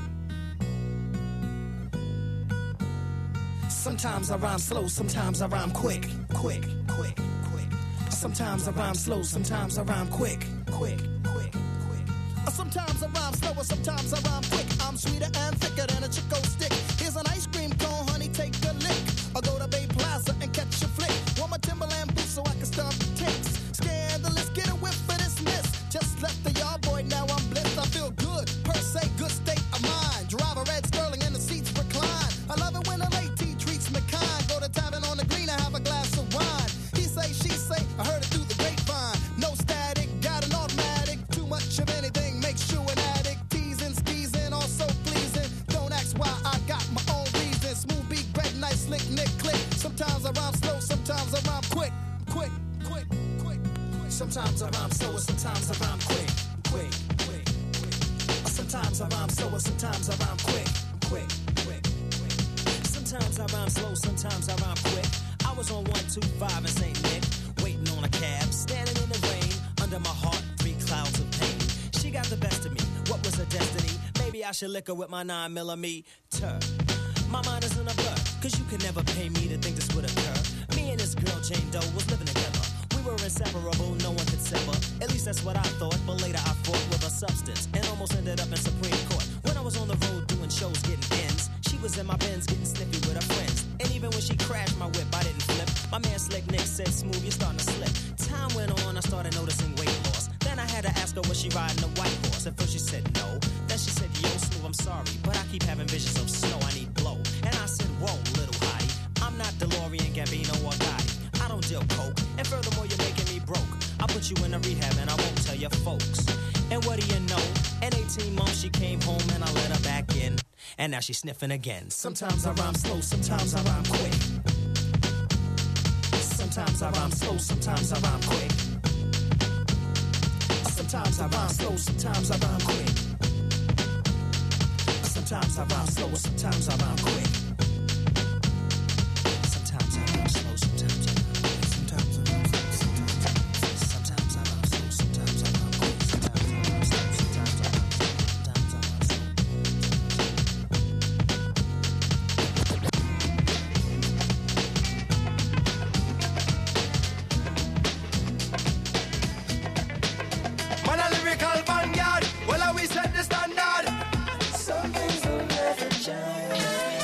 Sometimes I rhyme slow, sometimes I rhyme quick, quick, quick, quick. Sometimes I rhyme slow, sometimes I rhyme quick, quick, quick, quick. Sometimes I rhyme slower, sometimes I rhyme quick. I'm sweeter and thicker than a Chico stick. Here's an ice cream cone, honey, take a lick. I'll go to Bay Plaza and catch a flick. Want my Timberland boots so I can stomp the ticks. Scandalous, get a whiff for this miss. Just left the yard boy, now I'm blessed. I feel good, per se, good state of mind. Drive a red Sterling and the seats recline. I love it when a late tea treats me kind. Go to tavern on the green and have a glass of wine. He say, she say, I heard it through the grapevine. No static, got an automatic. Too much of anything makes you an addict. Teasing, squeezing, also pleasing. Don't ask why, I got my own reason. Smooth beat, bread, nice, slick, nick, click. Sometimes I rhyme slow, sometimes I rhyme quick. Quick, quick, quick, quick. Sometimes I rhyme slow, sometimes I rhyme quick. Sometimes I rhyme slow and sometimes I rhyme quick. Quick, quick, quick. Sometimes I rhyme slow, sometimes I rhyme quick. I was on one two five in Saint Nick, waiting on a cab, standing in the rain. Under my heart, three clouds of pain. She got the best of me. What was her destiny? Maybe I should lick her with my nine millimeter. My mind is in a blur, cause you can never pay me to think this would occur. Me and this girl, Jane Doe, was living together. We were inseparable, no one could sever. At least that's what I thought, but later I fought with a substance and almost ended up in Supreme Court. When I was on the road doing shows, getting ends, she was in my Benz getting snippy with her friends. And even when she crashed my whip, I didn't flip. My man Slick Nick said, smooth, you're starting to slip. Time went on, I started noticing weight loss. Then I had to ask her, was she riding a white horse? At first she said no. Then she said, yo, Smooth, I'm sorry, but I keep having visions of snow, I need blow. And I said, whoa, little hottie, I'm not DeLorean, Gambino, or Gotti. I don't deal coke, and furthermore, you're making me broke. I'll put you in a rehab and I won't tell your folks. And what do you know? In eighteen months she came home and I let her back in. And now she's sniffing again. Sometimes I rhyme slow, sometimes I rhyme quick. Sometimes I rhyme slow, sometimes I rhyme quick. Sometimes I rhyme slow, sometimes I rhyme quick. Sometimes I rhyme slow, sometimes I rhyme quick. Sometimes I rhyme slow, sometimes I rhyme quick. Sometimes I rhyme slow, sometimes I rhyme slow, sometimes I rhyme quick. Sometimes I rhyme slow, sometimes I rhyme sometimes I rhyme slow. Man a lyrical vanguard, well I we set the standard. Some things will never change.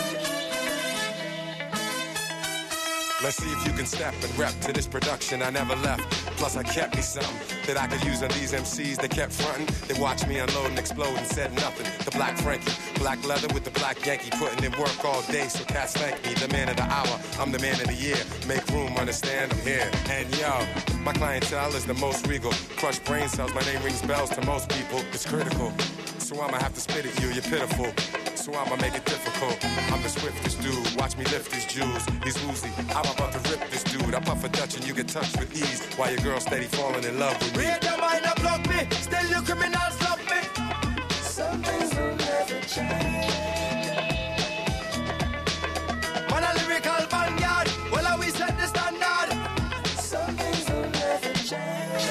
Let's see if you can step and rep to this production I never left. Plus I kept me something that I could use on these M Cs that kept frontin'. They watched me unload and explode and said nothing. The Black Frankie, black leather with the black Yankee, putting in work all day, so cats thank me. The man of the hour, I'm the man of the year. Make room, understand, I'm here. And yo, my clientele is the most regal. Crushed brain cells, my name rings bells to most people. It's critical, so I'ma have to spit at you, you're pitiful. So I'ma make it difficult. I'm the swiftest dude, watch me lift his jewels. He's woozy, I'm about to rip this dude. I puff a Dutch and you get touched with ease, while your girl steady falling in love with me. Read your mind up, block me, still you criminals love me. Some things will never change. Man a lyrical vanguard, well I we set the standard. Some things will never change.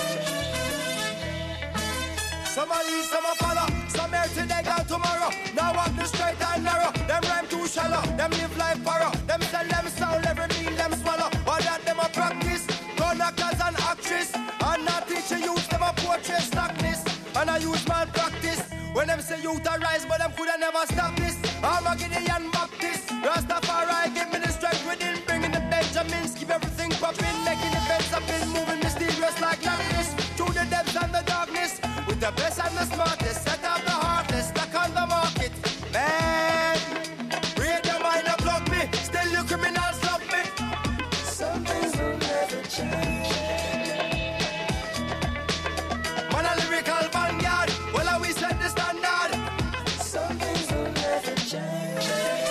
Some are lead, some are follow. Some here today, gone tomorrow. Now walk the straight and narrow. Them rhyme too shallow. Them live like borrow. Them sell them sound, every meal them swallow. All that them a practice. Gun actors and actress. And not teach you youth them a portrait slackness. And I use man practice. When them say youth a rise, but them coulda never stop this. I'm a Gideon Baptist. Rastafari give me the strength within. Bringing the Benjamins, keep everything popping. Making the beds up in, moving mysterious like Loch through the depths and the darkness. With the best and the smartest, set up the heartless, stuck on the market. Man, read your mind and plug me, still you criminals love me. Some things will never change. Man a lyrical vanguard, well I we set the standard. Some things will never change.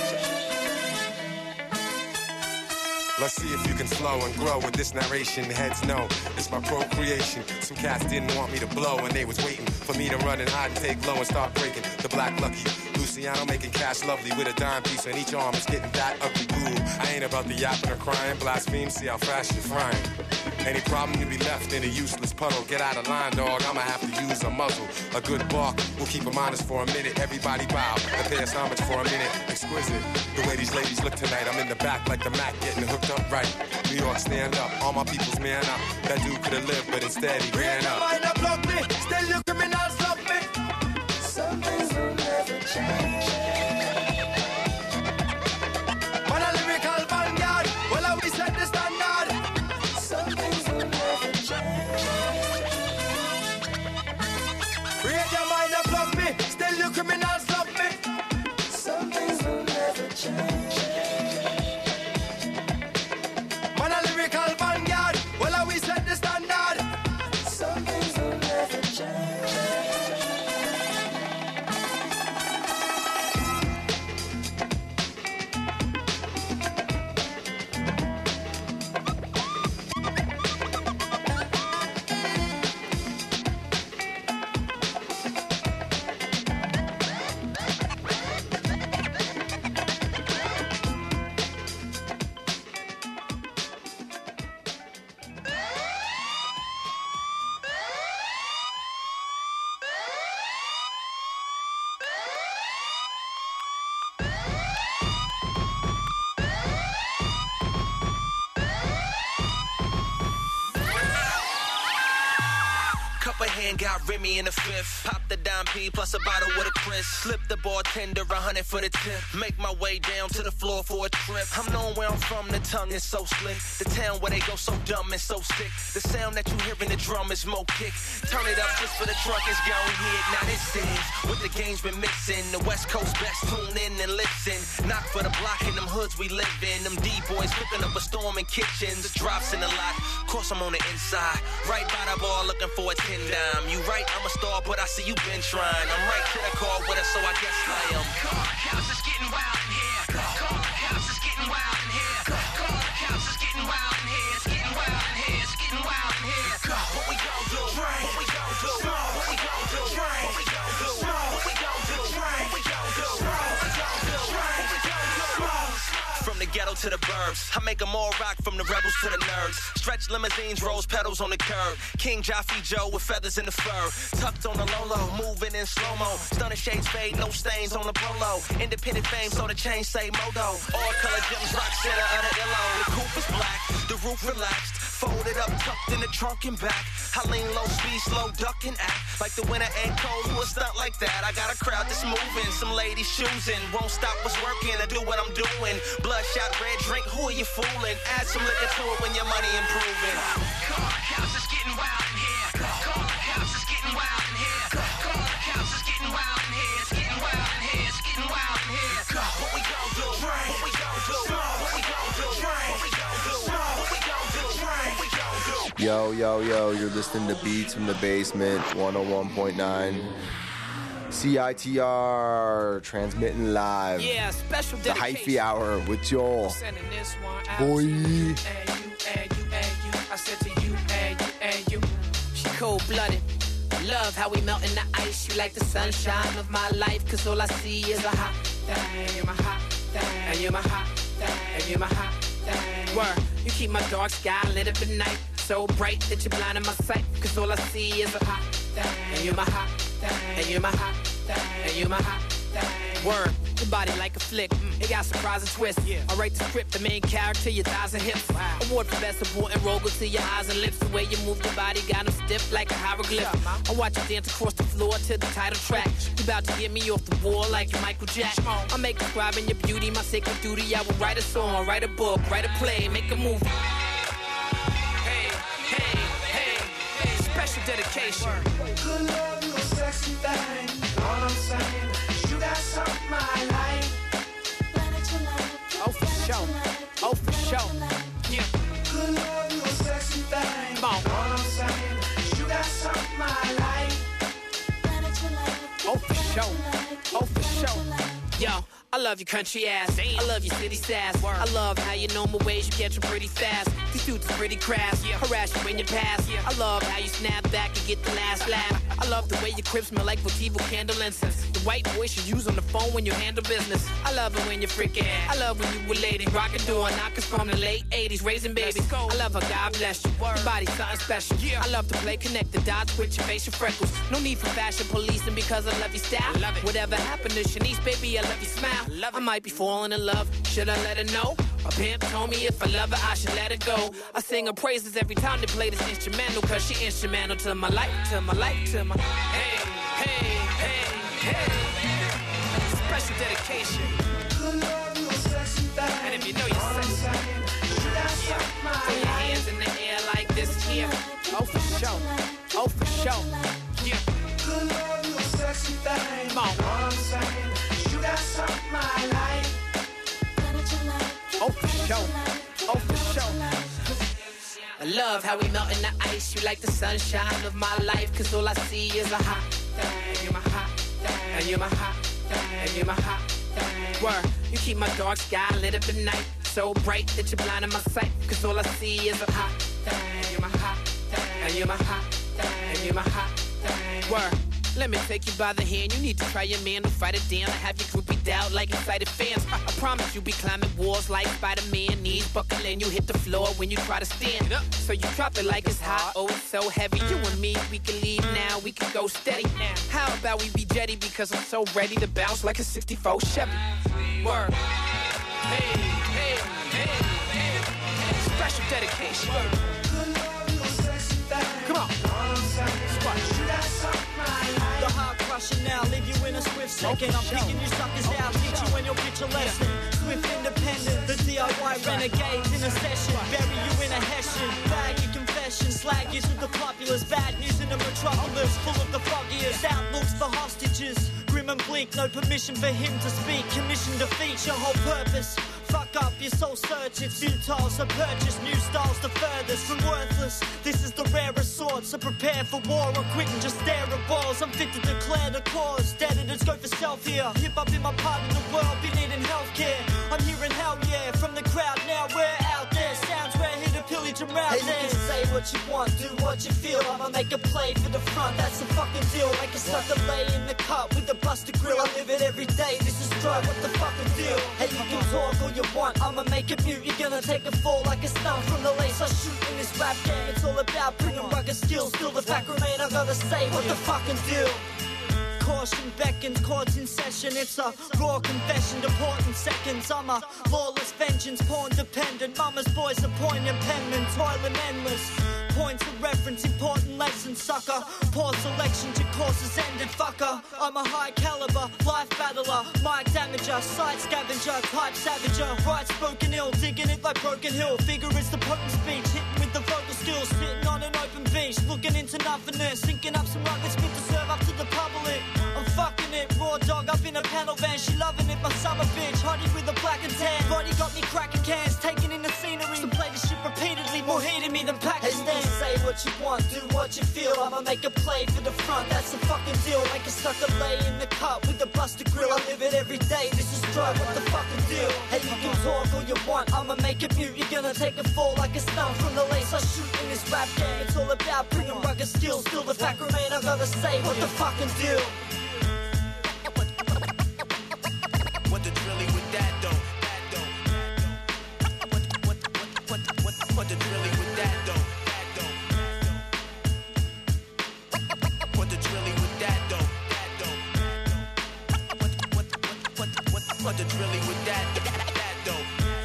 Let's see if you can flow and grow with this narration. Heads know it's my procreation. Some cats didn't want me to blow and they was waiting for me to run and hide and take low and start breaking. The Black Lucky, Luciano making cash lovely with a dime piece on each arm. It's getting that ugly. Ooh, I ain't about the yapping or crying. Blaspheme, see how fast you're frying. Any problem you be left in a useless puddle. Get out of line, dog, I'ma have to use a muzzle. A good bark, we'll keep them honest for a minute. Everybody bow and pay us homage for a minute. Exquisite, the way these ladies look tonight. I'm in the back like the Mac, getting hooked up right. New York, stand up, all my people's man up. That dude could've lived, but instead he ran up. Mind up, block me, still you criminals love me. Some things will never change. Man a lyrical vanguard, well I we set the standard. Some things will never change. Read your mind up, block me, still you criminals love me. Some things will never change. Man a lyrical vanguard, well I we set the standard. Some things will never change. hand, got Remy in the fifth. Pop the dime P plus a bottle with a crisp. Slip the bartender a hundred for the tip. Make my way down to the floor for a trip. I'm knowing where I'm from, the tongue is so slick. The town where they go so dumb and so sick. The sound that you hear in the drum is more kick. Turn it up just for the truck is going hit. Now this is what the game's been missing. The West Coast best, tune in and listen. Knock for the block in them hoods we live in. Them D-boys cooking up a storm in kitchens. The drops in the lot, of course I'm on the inside. Right by the bar looking for a ten dime. You right, I'm a star, but I see you been trying. I'm right to the car with us, so I guess I am. House is getting wild in here. House is getting wild in here. House is getting wild in here. It's getting wild in here. It's getting wild in here. What we gon' do? What we gon' do? What we gon' do? What we gon' do? What we gon' do? What we gon' do? What we gon' do? What we gon' do? From the ghetto to the burbs, I make them all rock from the rebels to the nerds. Stretch limousines, rose petals on the curb. King Jaffe Joe with feathers in the fur. Tucked on the low-low, moving in slow-mo. Stunner shades fade, no stains on the polo. Independent fame, so the chain say Modo. All color gems, rock center of the illo. The coupe is black, the roof relaxed. Folded up, tucked in the trunk and back. I lean low, speed slow, duck and act. Like the winter ain't cold, who a stunt like that? I got a crowd that's moving, some ladies choosing. Won't stop what's working, I do what I'm doing. Bloodshot, red drink, who are you fooling? Add some liquor to it when your money improving. House is getting wild in here. House is getting wild in here. House is getting wild in here. It's getting wild in here. It's getting wild in here. What we gon' do? What we gon' do? What we gon' do? What we gon' do? What we gon' do? What we gon' do? Yo, yo, yo, you're listening to Beats from the Basement, one oh one point nine. C I T R, transmitting live. Yeah, special The dedication. Hyphy Hour with Joel. Sending this one out Boy. to you, and you, and you, and you. I said to you, and you, and you. She cold-blooded. Love how we melt in the ice. You like the sunshine of my life, cause all I see is a hot thing. You're my hot thing. And you're my hot thing. And you're my hot thing. Word, you keep my dark sky lit up at night. So bright that you're blinding my sight, cause all I see is a hot thing. And you're my hot thing. And you're my hot thing. And you're my hot thing. Word, your body like a flick. Mm, it got surprise and twist. Yeah. I write the script, the main character, your thighs and hips. Wow. Award for best supporting role go to your eyes and lips. The way you move your body got them stiff like a hieroglyph. I watch you dance across the floor to the title track. You about to get me off the wall like you're Michael Jackson. I make describing your beauty my sacred duty. I will write a song, write a book, write a play, make a movie. Hey, hey, hey, hey, special dedication. Good love, you a sexy thing. All I'm saying is you got something I like. Oh, for sure. Oh, for sure. Yeah. Good love, you a sexy thing. Come on. All I'm saying is you got something I like. Oh, for sure. Oh, for sure. Yo, I love your country ass. Damn. I love your city sass. Word. I love how you know my ways, you catch them pretty fast. These dudes are pretty crass. Yeah. Harass you in your past. Yeah. I love how you snap back and get the last laugh. I love the way your crib smell like Votivo candle incense. The white voice you use on the phone when you handle business. I love it when you're freaking. I love when you were lady. Rockin' door knockers from the late eighties, raising babies. I love how God bless you. Word. Your body's something special. Yeah. I love to play connect the dots with your facial freckles. No need for fashion policing because I love your style. I love it. Whatever happened to Shanice, baby, I love your smile. Love I might be falling in love. Should I let her know? My pimp told me if I love her, I should let her go. I sing her praises every time they play this instrumental, cause she instrumental to my life, to my life, to my... Hey, hey, hey, hey. Special dedication. Good love, you a sexy thing. And if you know you're sexy, yeah, throw your hands in the air like this here. Oh, for sure. Oh, for sure. Yeah. Good love, you a sexy thing. Come on. All I'm saying is you got something I like. Oh, for sure. Oh, for sure. I love how we melt in the ice. You like the sunshine of my life, cause all I see is a hot thing. You're my hot thing. And you're my hot thing. And you're my hot thing. Word, you keep my dark sky lit up at night. So bright that you're blinding my sight, cause all I see is a hot thing. You're my hot thing. And you're my hot thing. And you're my hot thing. Word. Let me take you by the hand. You need to try your man to fight it down. I have your groupie doubt like excited fans. I promise you be climbing walls like Spider-Man. Knees buckle and you hit the floor when you try to stand up. So you drop it like it's hot. Oh, it's so heavy. You and me, we can leave now. We can go steady now. How about we be jetty because I'm so ready to bounce like a sixty-four Chevy. Word. Hey, hey, hey, hey. Special dedication. Come on. Squat. second. I'm picking you suckers out, teach you when you'll pitch a lesson. Swift independent, the D I Y renegades in a session. Bury you in a hessian, bag your confession. Slag you to the populace, bad news in a metropolis full of the foggiest outlooks for hostages. Grim and bleak, no permission for him to speak. Commission defeats your whole purpose. Fuck up, your soul search, it's futile. So purchase new styles the furthest from worthless. This is the rarest sort, so prepare for war or quit and just stare at walls. I'm fit to declare the cause. Editors go for self here. Hip up in my part of the world, be needing healthcare. I'm hearing hell yeah from the crowd now. We're out there, sounds rare, here to pillage and route. Hey, you can say what you want, do what you feel. I'ma make a play for the front, that's the fucking deal. Like a sucker lay in the cup with a busted grill. I live it every day, this is dry, what the fucking deal? Hey, you can talk all you want, I'ma make it mute. You're gonna take a fall like a stun from the lace I shoot in this rap game. It's all about bringing rugged skills. Still the fact remain, I gotta say what the fucking deal. Caution beckons, courts in session. It's a raw confession, deporting seconds. I'm a lawless vengeance, porn dependent. Mama's boys are poignant penman, toiling endless. Points of reference, important lessons, sucker. Poor selection, your course is ended, fucker. I'm a high caliber, life battler, mic damager, side scavenger, type savager. Right spoken ill, digging it like Broken Hill. Figure is the potent speech, hitting with the vocal skills. Sitting on an open beach, looking into nothingness. Sinking up some rugged spit to serve up to the public. I'm fucking it, raw dog up in a panel van. She loving it, my summer bitch. Hottie with a black and tan. Body got me cracking cans, taking in the scenery. To play the shit repeatedly, more heated me than Pakistan. Say what you want, do what you feel. I'ma make a play for the front, that's the fucking deal. Make a sucker lay in the cup with a busted grill. I live it every day, this is dry, what the fucking deal? Hey, you can talk all you want, I'ma make it mute. You're gonna take a fall like a stun from the lace I shoot in this rap game. It's all about bringing rugged skills. Still the fact remain, I gotta say what the fucking deal. What the drilly with that though? What, what, what, what, what, what the drilly with that though? What the drilly with that though? What, what, what, what, what, what the drilly with that, that though?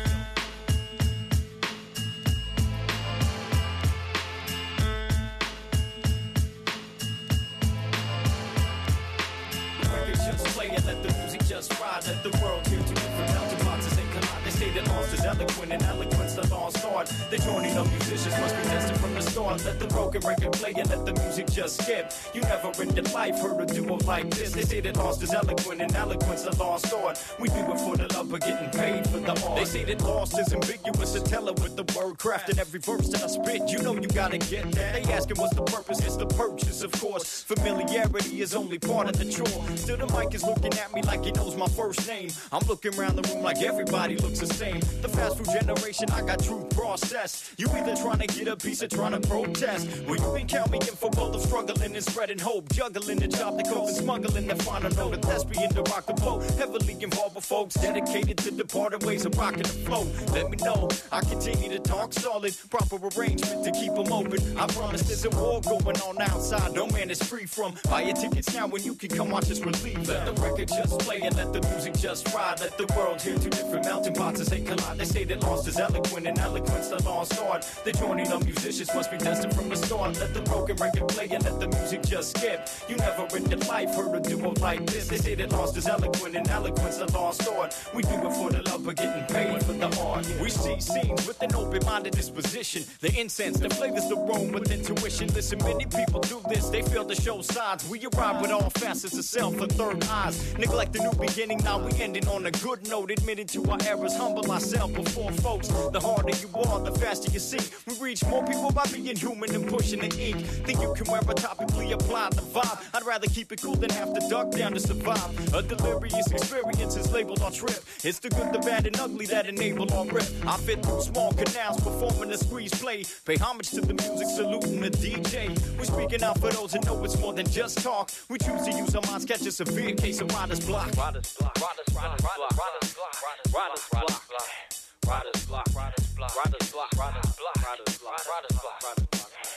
Just play and let the music just ride. Let the world hear two different melting boxes and collide. They say that lost is eloquent and eloquence the lost art. The joining of musicians must be tested from the start. Let the broken record play and let the music just skip. You never in your life heard a duo like this. They say that lost is eloquent and eloquence the lost art. We do it for the love of getting paid for the art. They say that lost is ambiguous. So tell it with the word craft in every verse that I spit. You know you gotta get that. They asking what's the purpose? It's the purchase, of course. Familiarity is only part of the chore. Still the mic is looking at me like he knows my first name. I'm looking around the room like everybody looks the same. The fast food generation, I got truth processed. You either trying to get a piece or trying to protest. Well, you can count me in for both of struggling and spreading hope. Juggling the job, the coke and smuggling the final note of thespian to rock the boat. Heavily involved with folks dedicated to departed ways of rocking the flow. Let me know, I continue to talk solid. Proper arrangement to keep them open. I promise there's a war going on outside. No man is free from. Buy your tickets now when you can come watch us relieve. Let the record just play and let the music just ride. Let the world hear two different melting pots as they collide. They say that lost is eloquent and eloquence the lost art. The joining of musicians must be tested from the start. Let the broken record play and let the music just skip. You never in your life heard a duo like this. They say that lost is eloquent and eloquence the lost art. We do it for the love of getting paid for the art. We see scenes with an open-minded disposition. The incense, the flavors, the roam with intuition. Listen, many people do this, they fail to show signs. We arrive with all facets of self for third eyes. Neglect the new beginning, now we ending on a good note. Admitting to our errors, humble ourselves before folks. The harder you are, the faster you see. We reach more people by being human and pushing the ink. Think you can wear a topically applied the vibe. I'd rather keep it cool than have to duck down to survive. A delirious experience is labeled our trip. It's the good, the bad, and ugly that enable our rip. I fit through small canals, performing a squeeze play. Pay homage to the music, saluting the D J. We're speaking out for those who know it's more than just talk. We choose to use our minds, catch a severe case of writer's block. Writer's block, writer's block, writer's block, writer's block, writer's block, writer's block, writer's block, writer's block, writer's block, writer's block, writer's block, writer's block, writer's block, writer's block,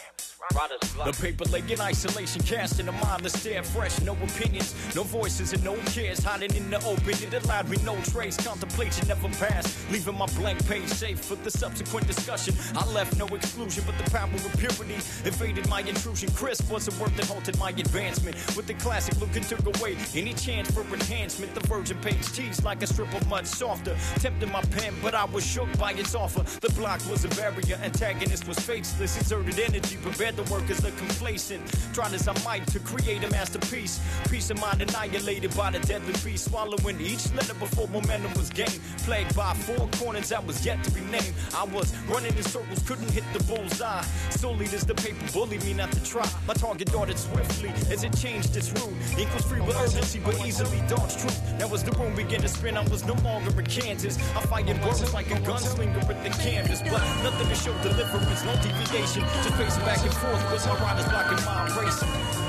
The paper lay in isolation, cast in a mind that stare fresh. No opinions, no voices, and no cares. Hiding in the open, it allowed me no trace. Contemplation never passed, leaving my blank page safe for the subsequent discussion. I left no exclusion, but the power of purity evaded my intrusion. Crisp was a word that halted my advancement. With the classic look and took away any chance for enhancement. The virgin page teased like a strip of mud softer. Tempted my pen, but I was shook by its offer. The block was a barrier, antagonist was faceless. Exerted energy, prepared the workers the complacent. Tried as I might to create a masterpiece. Peace of mind annihilated by the deadly beast. Swallowing each letter before momentum was gained. Plagued by four corners that was yet to be named. I was running in circles, couldn't hit the bullseye. Solely as the paper bullied me not to try. My target darted swiftly as it changed its route. Ink was free with urgency, but easily dodged truth. That was the room began to spin. I was no longer in Kansas. I fired words like a gunslinger at the canvas, but nothing to show deliverance, no deviation. Just pacing back and forth with my riders blocking my racing.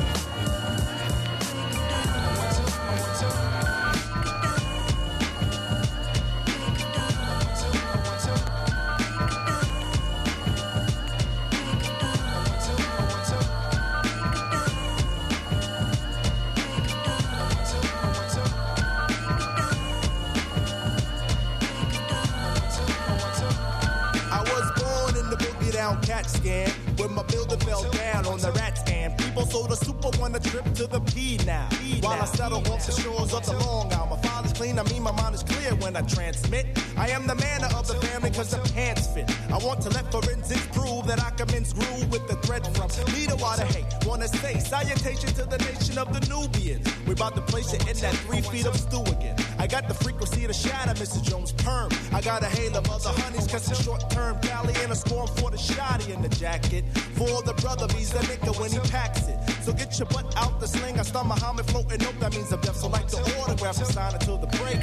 Cat scan when my builder fell down on the rat scan. People sold a super one a trip to the P now. P While now. I settle off the shores of the Long Island. My father's clean, I mean my mind is clear when I transmit. I am the man of the family cause the pants fit. I want to let forensics prove that I commence groove with the thread from me to water hate. Wanna say salutation to the nation of the Nubians. We about to place it in that three feet of stew again. I got the frequency to shatter Missus Jones' perm. I got a hail of other honeys, cause it's short term. Cali and a storm for the shotty in the jacket. For the brother, he's the nigga when he packs it. So get your butt out the sling. I start Muhammad floating. Nope, that means I'm deaf. So like the autograph and sign until the break.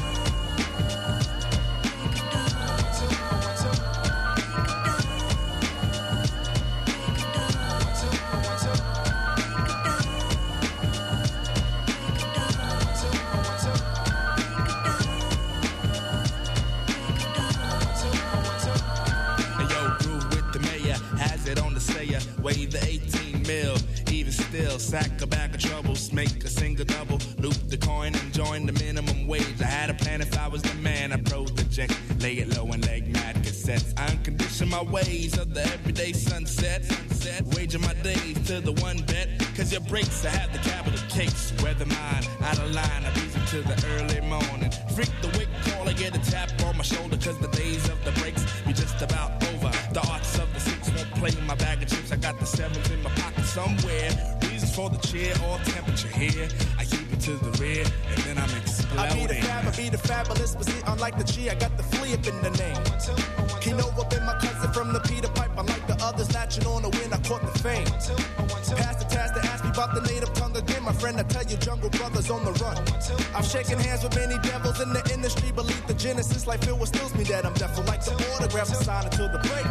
Weigh the eighteen mil, even still, sack a bag of troubles, make a single double, loop the coin and join the minimum wage. I had a plan if I was the man, I project, lay it low and leg mad cassettes. I uncondition my ways of the everyday sunset, sunset, waging my days to the one bet, cause your breaks, I have the capital case, weather mine, out of line, I beat to the early morning, freak the wake call, I get a tap on my shoulder, cause the days of the breaks be just about over, the arts of the six won't play my bag of chips, I got the sevens in my pocket somewhere. Reasons for the cheer or temperature here. I keep it to the rear and then I'm exploding. I be the fab, I be the fabulous, but see, unlike the G, I got the flea up in the name. Kinova been my cousin from the Peter Pipe. Unlike the others, latching on the win, I caught the fame. Pass the task to ask me about the native tongue again. My friend, I tell you, Jungle Brothers on the run. I've shaken hands with many devils in the industry. Believe the genesis, like Phil, what stills me that I'm deaf. So like the autograph, I sign until the break.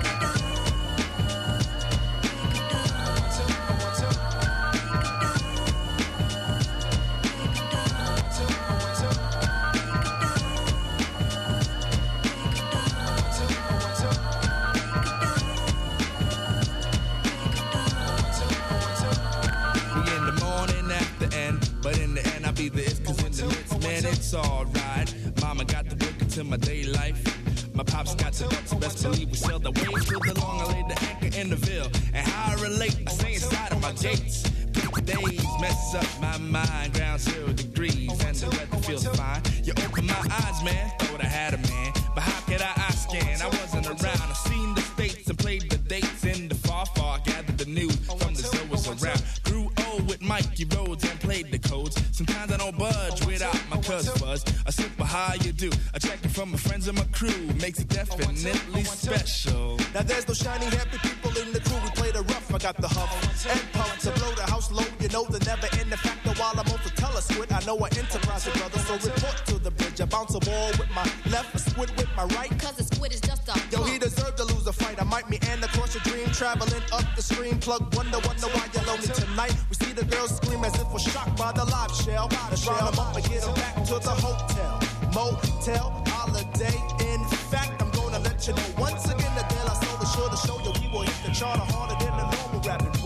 It's alright. Mama got the book into my day life. My pops got the ducks, best believe we sailed away to the long. I laid the anchor in the Ville. And how I relate, I stay inside of my gates. Pick days, mess up my mind. Ground zero degrees, and the weather feels fine. You open my eyes, man, thought I had a man. But how could I eye scan? I wasn't around. I seen the states and played the dates in the far, far. Gathered the news from the Zoas around. Grew old with Mikey Rhodes and played the codes. Sometimes I don't budge without my cousin Buzz. A sip of how you do. A checking from my friends and my crew makes it definitely special. Now there's no shiny happy people in the crew. We play the rough. I got the huff and puff to blow the house low. You know the never end the factor while I'm on the telesquid. I know I enterprise it, brother. So report to the bridge. I bounce a ball with my left, a squid with my right. Cause a squid is just a Yo, he deserved to lose a fight. I might meander across your dream, traveling up the stream. Plug wonder, wonder why you're lonely tonight. We see the girls scream as if we're shocked by the live shell. Let's round them up and get them back to the hotel. Motel, holiday. In fact, I'm gonna let you know once again the deal I sold the show to show you we will hit the charter harder than the normal rapping.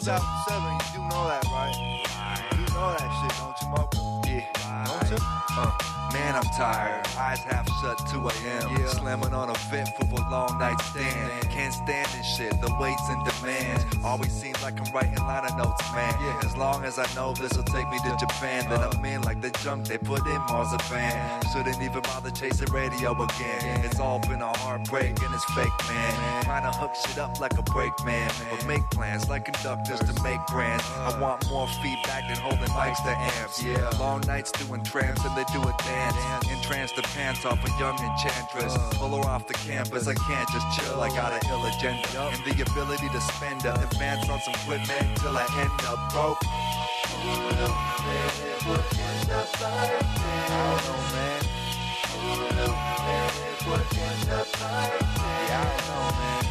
South seven, you do know that, right? You do know that shit, don't you, Marco? Yeah. Don't you? Uh, man, I'm tired. Eyes half shut, two a.m. Yeah. Slamming on a fit for a long night stand. Can't stand this shit, the weights and demands. Always seems like I'm writing liner notes, man. Yeah. As long as I know this'll take me to Japan, then I'm in like the junk they put in marzipan. Shouldn't even bother chasing radio again. It's all been a heartbreak and it's fake, man. Trying to hook shit up like a break, man. But make plans like conductors to make brands. I want more feedback than holding mics to amps. Yeah, long nights doing trance and they do a dance. Entrance the pants off a young enchantress. Pull her off the campus, I can't just chill, I got an ill agenda. And the ability to spend up, advance on some equipment till I end up broke. I don't know, man. Yeah, I don't know, man.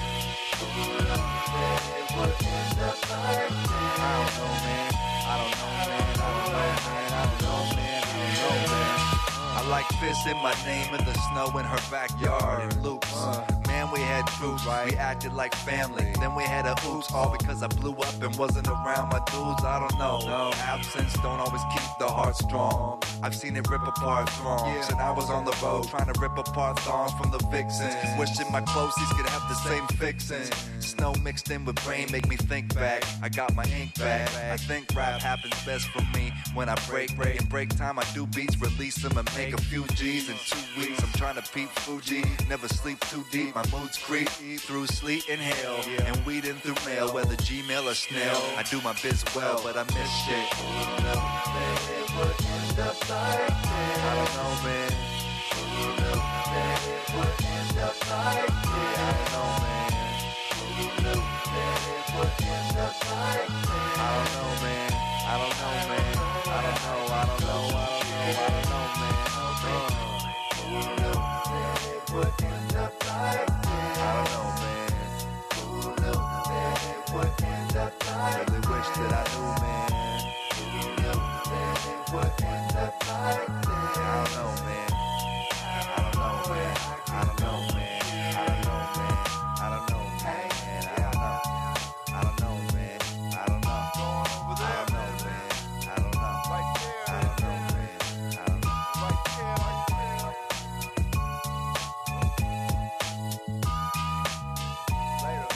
I don't know, man. I don't know, man. I don't know, man. I don't know, man. I don't know, man. I like fists in my name in the snow in her backyard in loops. Uh, man, we had troops, we acted like family. Then we had a oops, all because I blew up and wasn't around my dudes. I don't know. No. Absence don't always keep the heart strong. I've seen it rip apart throngs, yeah. And I was on the road trying to rip apart thongs from the vixens. Wishing my closies could have the same fixins. Snow mixed in with rain make me think back. I got my ink back. I think rap happens best for me when I break. break. In break time I do beats, release them and make a few G's in two weeks. I'm trying to peep Fuji, never sleep too deep. My moods creep through sleet and hail, and weed in through mail, whether Gmail or snail. I do my biz well, but I miss shit. I don't know, man. Yeah, I don't know, man. I don't know, man. I don't know, man. I don't know, I don't know, I don't know, I don't know, man. I don't know, man. I really wish that I knew, man. I don't know, man. I don't know, man. I don't know, man. I don't know, man. I don't know, man. I don't know. I don't know, man. I don't know. I don't know, man. I don't know. I don't know, man. I don't know. Right there, right there. Later.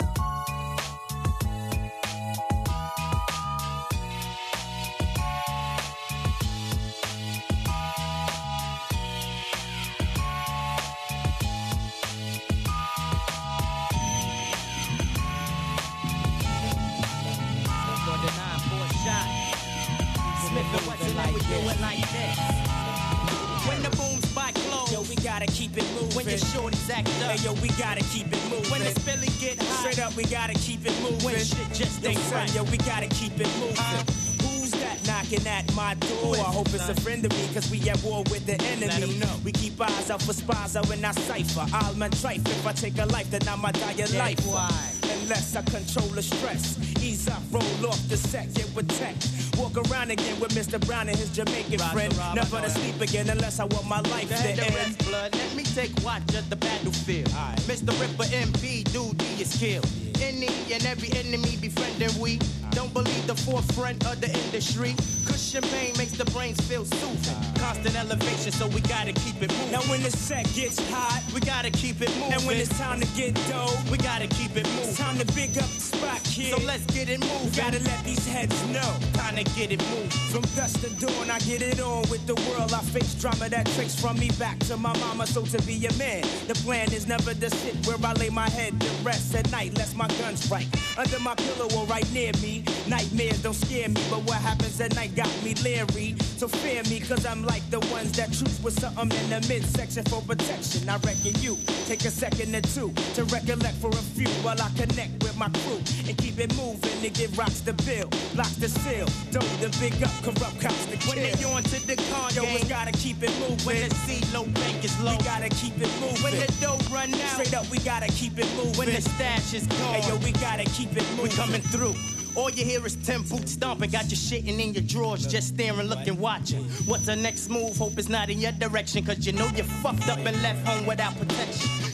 When the boom spot close, yo, we gotta keep it moving. When your shorties act up, hey, yo, we gotta keep it moving. When the spilly get hot, straight up, we gotta keep it moving. When shit just ain't right, yo, we gotta keep it moving. Uh, who's that knocking at my door? I hope it's a friend of me, cause we at war with the enemy. We keep eyes out for spies out in our cipher. I'll man trife if I take a life, then I'ma die a life. Why? Unless I control the stress. Ease up, roll off the set, get with tech. Walk around again with Mister Brown and his Jamaican Rock friend. Never to sleep again unless I want my life to end. Blood. Let me take watch at the battlefield. Right. Mister Ripper M B, dude, he is killed. Any and every enemy befriending we. Don't believe the forefront of the industry. Cushion pain makes the brains feel soothing. Constant elevation, so we gotta keep it moving. Now when the set gets hot, we gotta keep it moving. And when it's time to get dope, we gotta keep it moving. It's time to big up the spot, kid. So let's get it moving. We gotta let these heads know. Time to get it moving. From dusk to dawn, I get it on with the world. I face drama that tracks from me back to my mama. So to be a man, the plan is never to sit where I lay my head to rest at night. Lest my gun strike under my pillow or right near me. Nightmares don't scare me, but what happens at night got me leery. So fear me, cause I'm like the ones that choose with something in the midsection for protection. I reckon you take a second or two to recollect for a few while I connect with my crew and keep it moving. And give rocks the bill, locks the seal. Don't the big up, corrupt cops the kill. When they on to the con yo, we gotta keep it moving. When the C-low bank is low, we gotta keep it moving. When the dough run out, straight up, we gotta keep it moving. When the stash is gone, hey yo, we gotta keep it moving. We coming through. All you hear is ten boots stomping. Got your shitting in your drawers, just staring, looking, watching. What's the next move? Hope it's not in your direction, cause you know you're fucked up and left home without protection.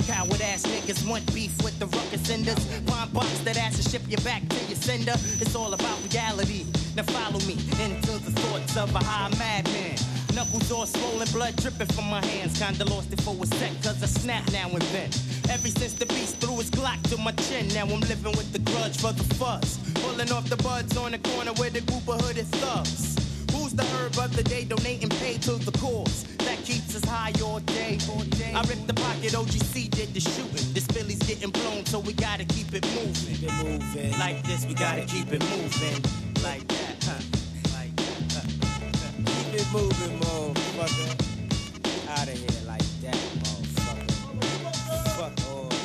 Coward ass niggas want beef with the ruckus senders. Pine box that ass and ship you back to your sender. It's all about reality. Now follow me into the thoughts of a high madman. Knuckles all swollen, blood dripping from my hands. Kinda lost it for a sec, cause I snap now and then. Ever since the beast threw his Glock to my chin, now I'm living with the grudge for the fuzz. Pulling off the buds on the corner with a group of hooded thugs. Who's the herb of the day, donating pay to the cause that keeps us high all day. I ripped the pocket, O G C did the shooting. This Billy's getting blown, so we gotta keep it moving. Keep it moving. Like this, we gotta keep it moving. Like that, huh? Like that, huh? Keep it moving, motherfucker. Out of here like that, motherfucker. Fuck all y'all.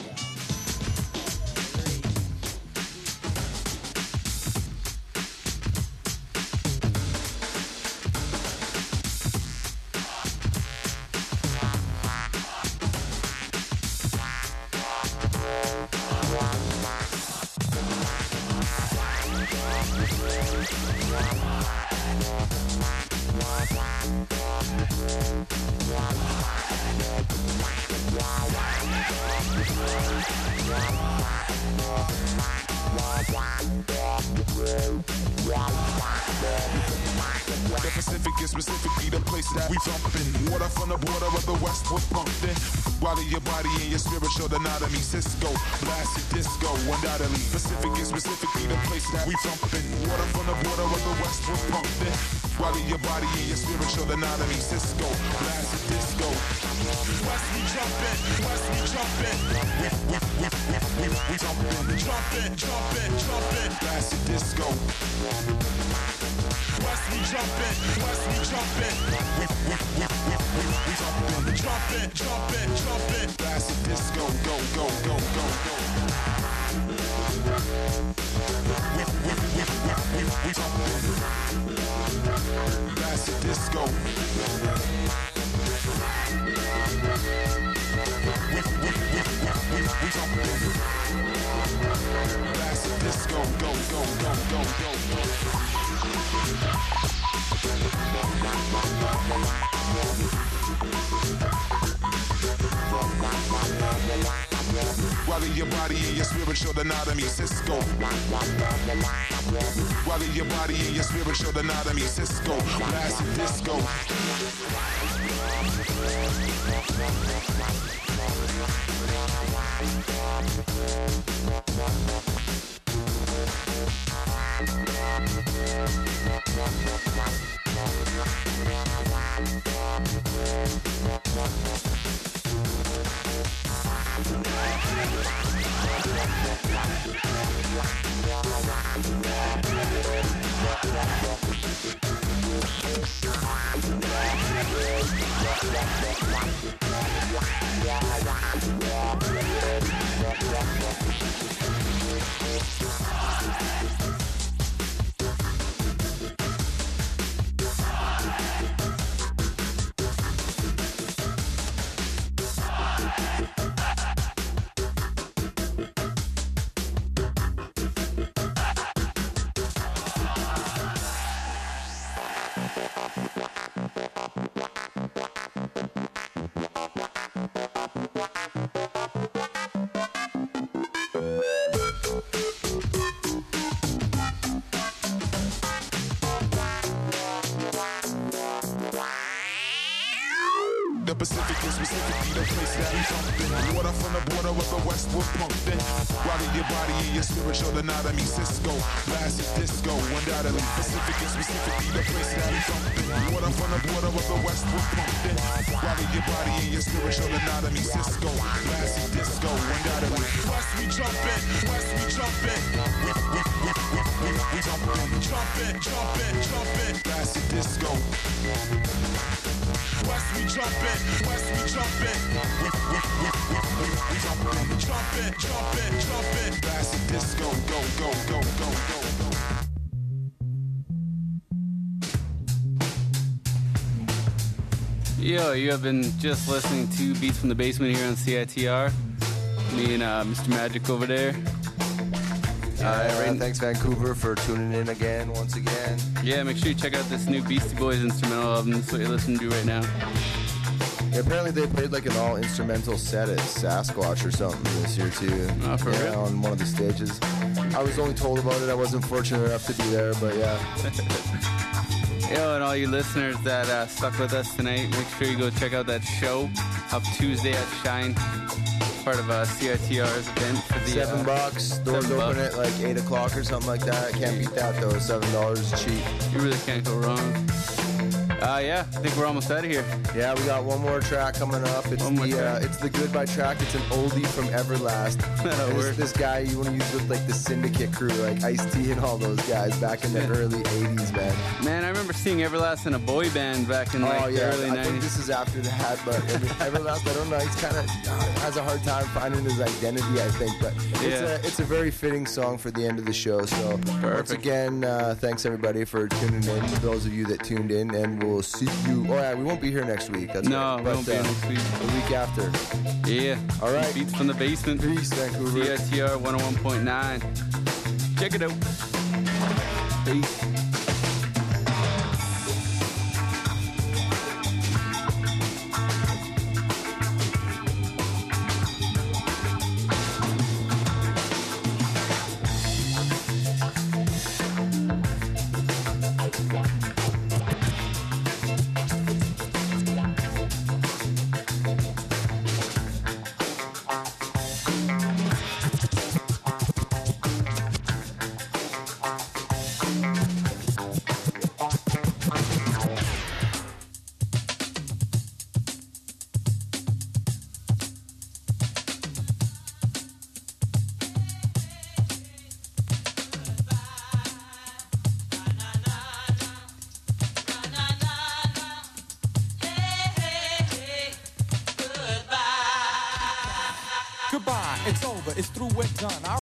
The Pacific is specifically the place that we thumping. Water from the border of the West was pumping. While in your body and your spiritual anatomy, Cisco, blasted disco, undoubtedly. Pacific is specifically the place that we thumping. Water from the border of the West was pumping. While in your body and your spiritual anatomy, Cisco, blasted disco. West we jumping, West we jumping. We, we, we, we, we, we jumping, jumping, jumping, jumping. Blasted disco. West we jumping, West we jumping. We, we, we, we, we, we jumping, jumping, jumping, jumping. Blasted disco, go, go, go, go, go. We, we, we, we, we, we jumping. Blasted disco. We, we, we, we, we, we jumping. Blasted disco, go, go, go, go, go, go. While in your body and your spiritual anatomy, Cisco. While in your body and your spiritual anatomy, Cisco. Blasted disco. The Pacific is specifically the place that we thumping. Water from the border of the West was pumping. While in your body and your spiritual anatomy, Cisco, blasted disco, undoubtedly. Pacific is specifically the place that we thumping. Water from the border of the West was pumping. While in your body and your spiritual anatomy, Cisco, blasted disco, undoubtedly. West we jumping, West we jumping. We, we, we, we, we, we jumping, jumping, jumping, jumping. Blasted disco. West we jumping, West we jumping. We, we, we, we, we, we jumping, jumping, jumping, jumping. Blasted disco, go, go, go, go, go, go. Yo, you have been just listening to Beats from the Basement here on C I T R. Me and uh, Mister Magic over there. Uh, right, thanks Vancouver for tuning in again, once again. Yeah, make sure you check out this new Beastie Boys instrumental album. That's what you're listening to right now. Yeah, apparently they played like an all instrumental set at Sasquatch or something this year too. Oh, for yeah, real? on one of the stages. I was only told about it. I wasn't fortunate enough to be there, but yeah. Yo, and all you listeners that uh, stuck with us tonight, make sure you go check out that show up Tuesday at Shine. Part of uh, C I T R's event for the Seven uh, bucks. Doors seven open bucks. at like eight o'clock or something like that. Can't beat that though. Seven dollars is cheap. You really can't go wrong. Uh, yeah, I think we're almost out of here. Yeah, we got one more track coming up. It's One more the uh, track. it's the Goodbye track. It's an oldie from Everlast. And Word. it's this guy you want to use with like the Syndicate crew, like Ice-T and all those guys back in the early eighties, man. Man, I remember seeing Everlast in a boy band back in like oh the yeah, early I think nineties. this is after that, but I mean, Everlast, I don't know, he's kind of has a hard time finding his identity, I think, but it's Yeah. a it's a very fitting song for the end of the show. So once again, uh, thanks everybody for tuning in. For those of you that tuned in, and we'll see you. Oh yeah, we won't be here next week. That's No, right. we But, won't be uh, next week. The week after. Yeah. All right. Beats from the basement. Peace, Vancouver. C I T R one oh one point nine. Check it out. Peace. Goodbye, it's over, it's through, we're done. I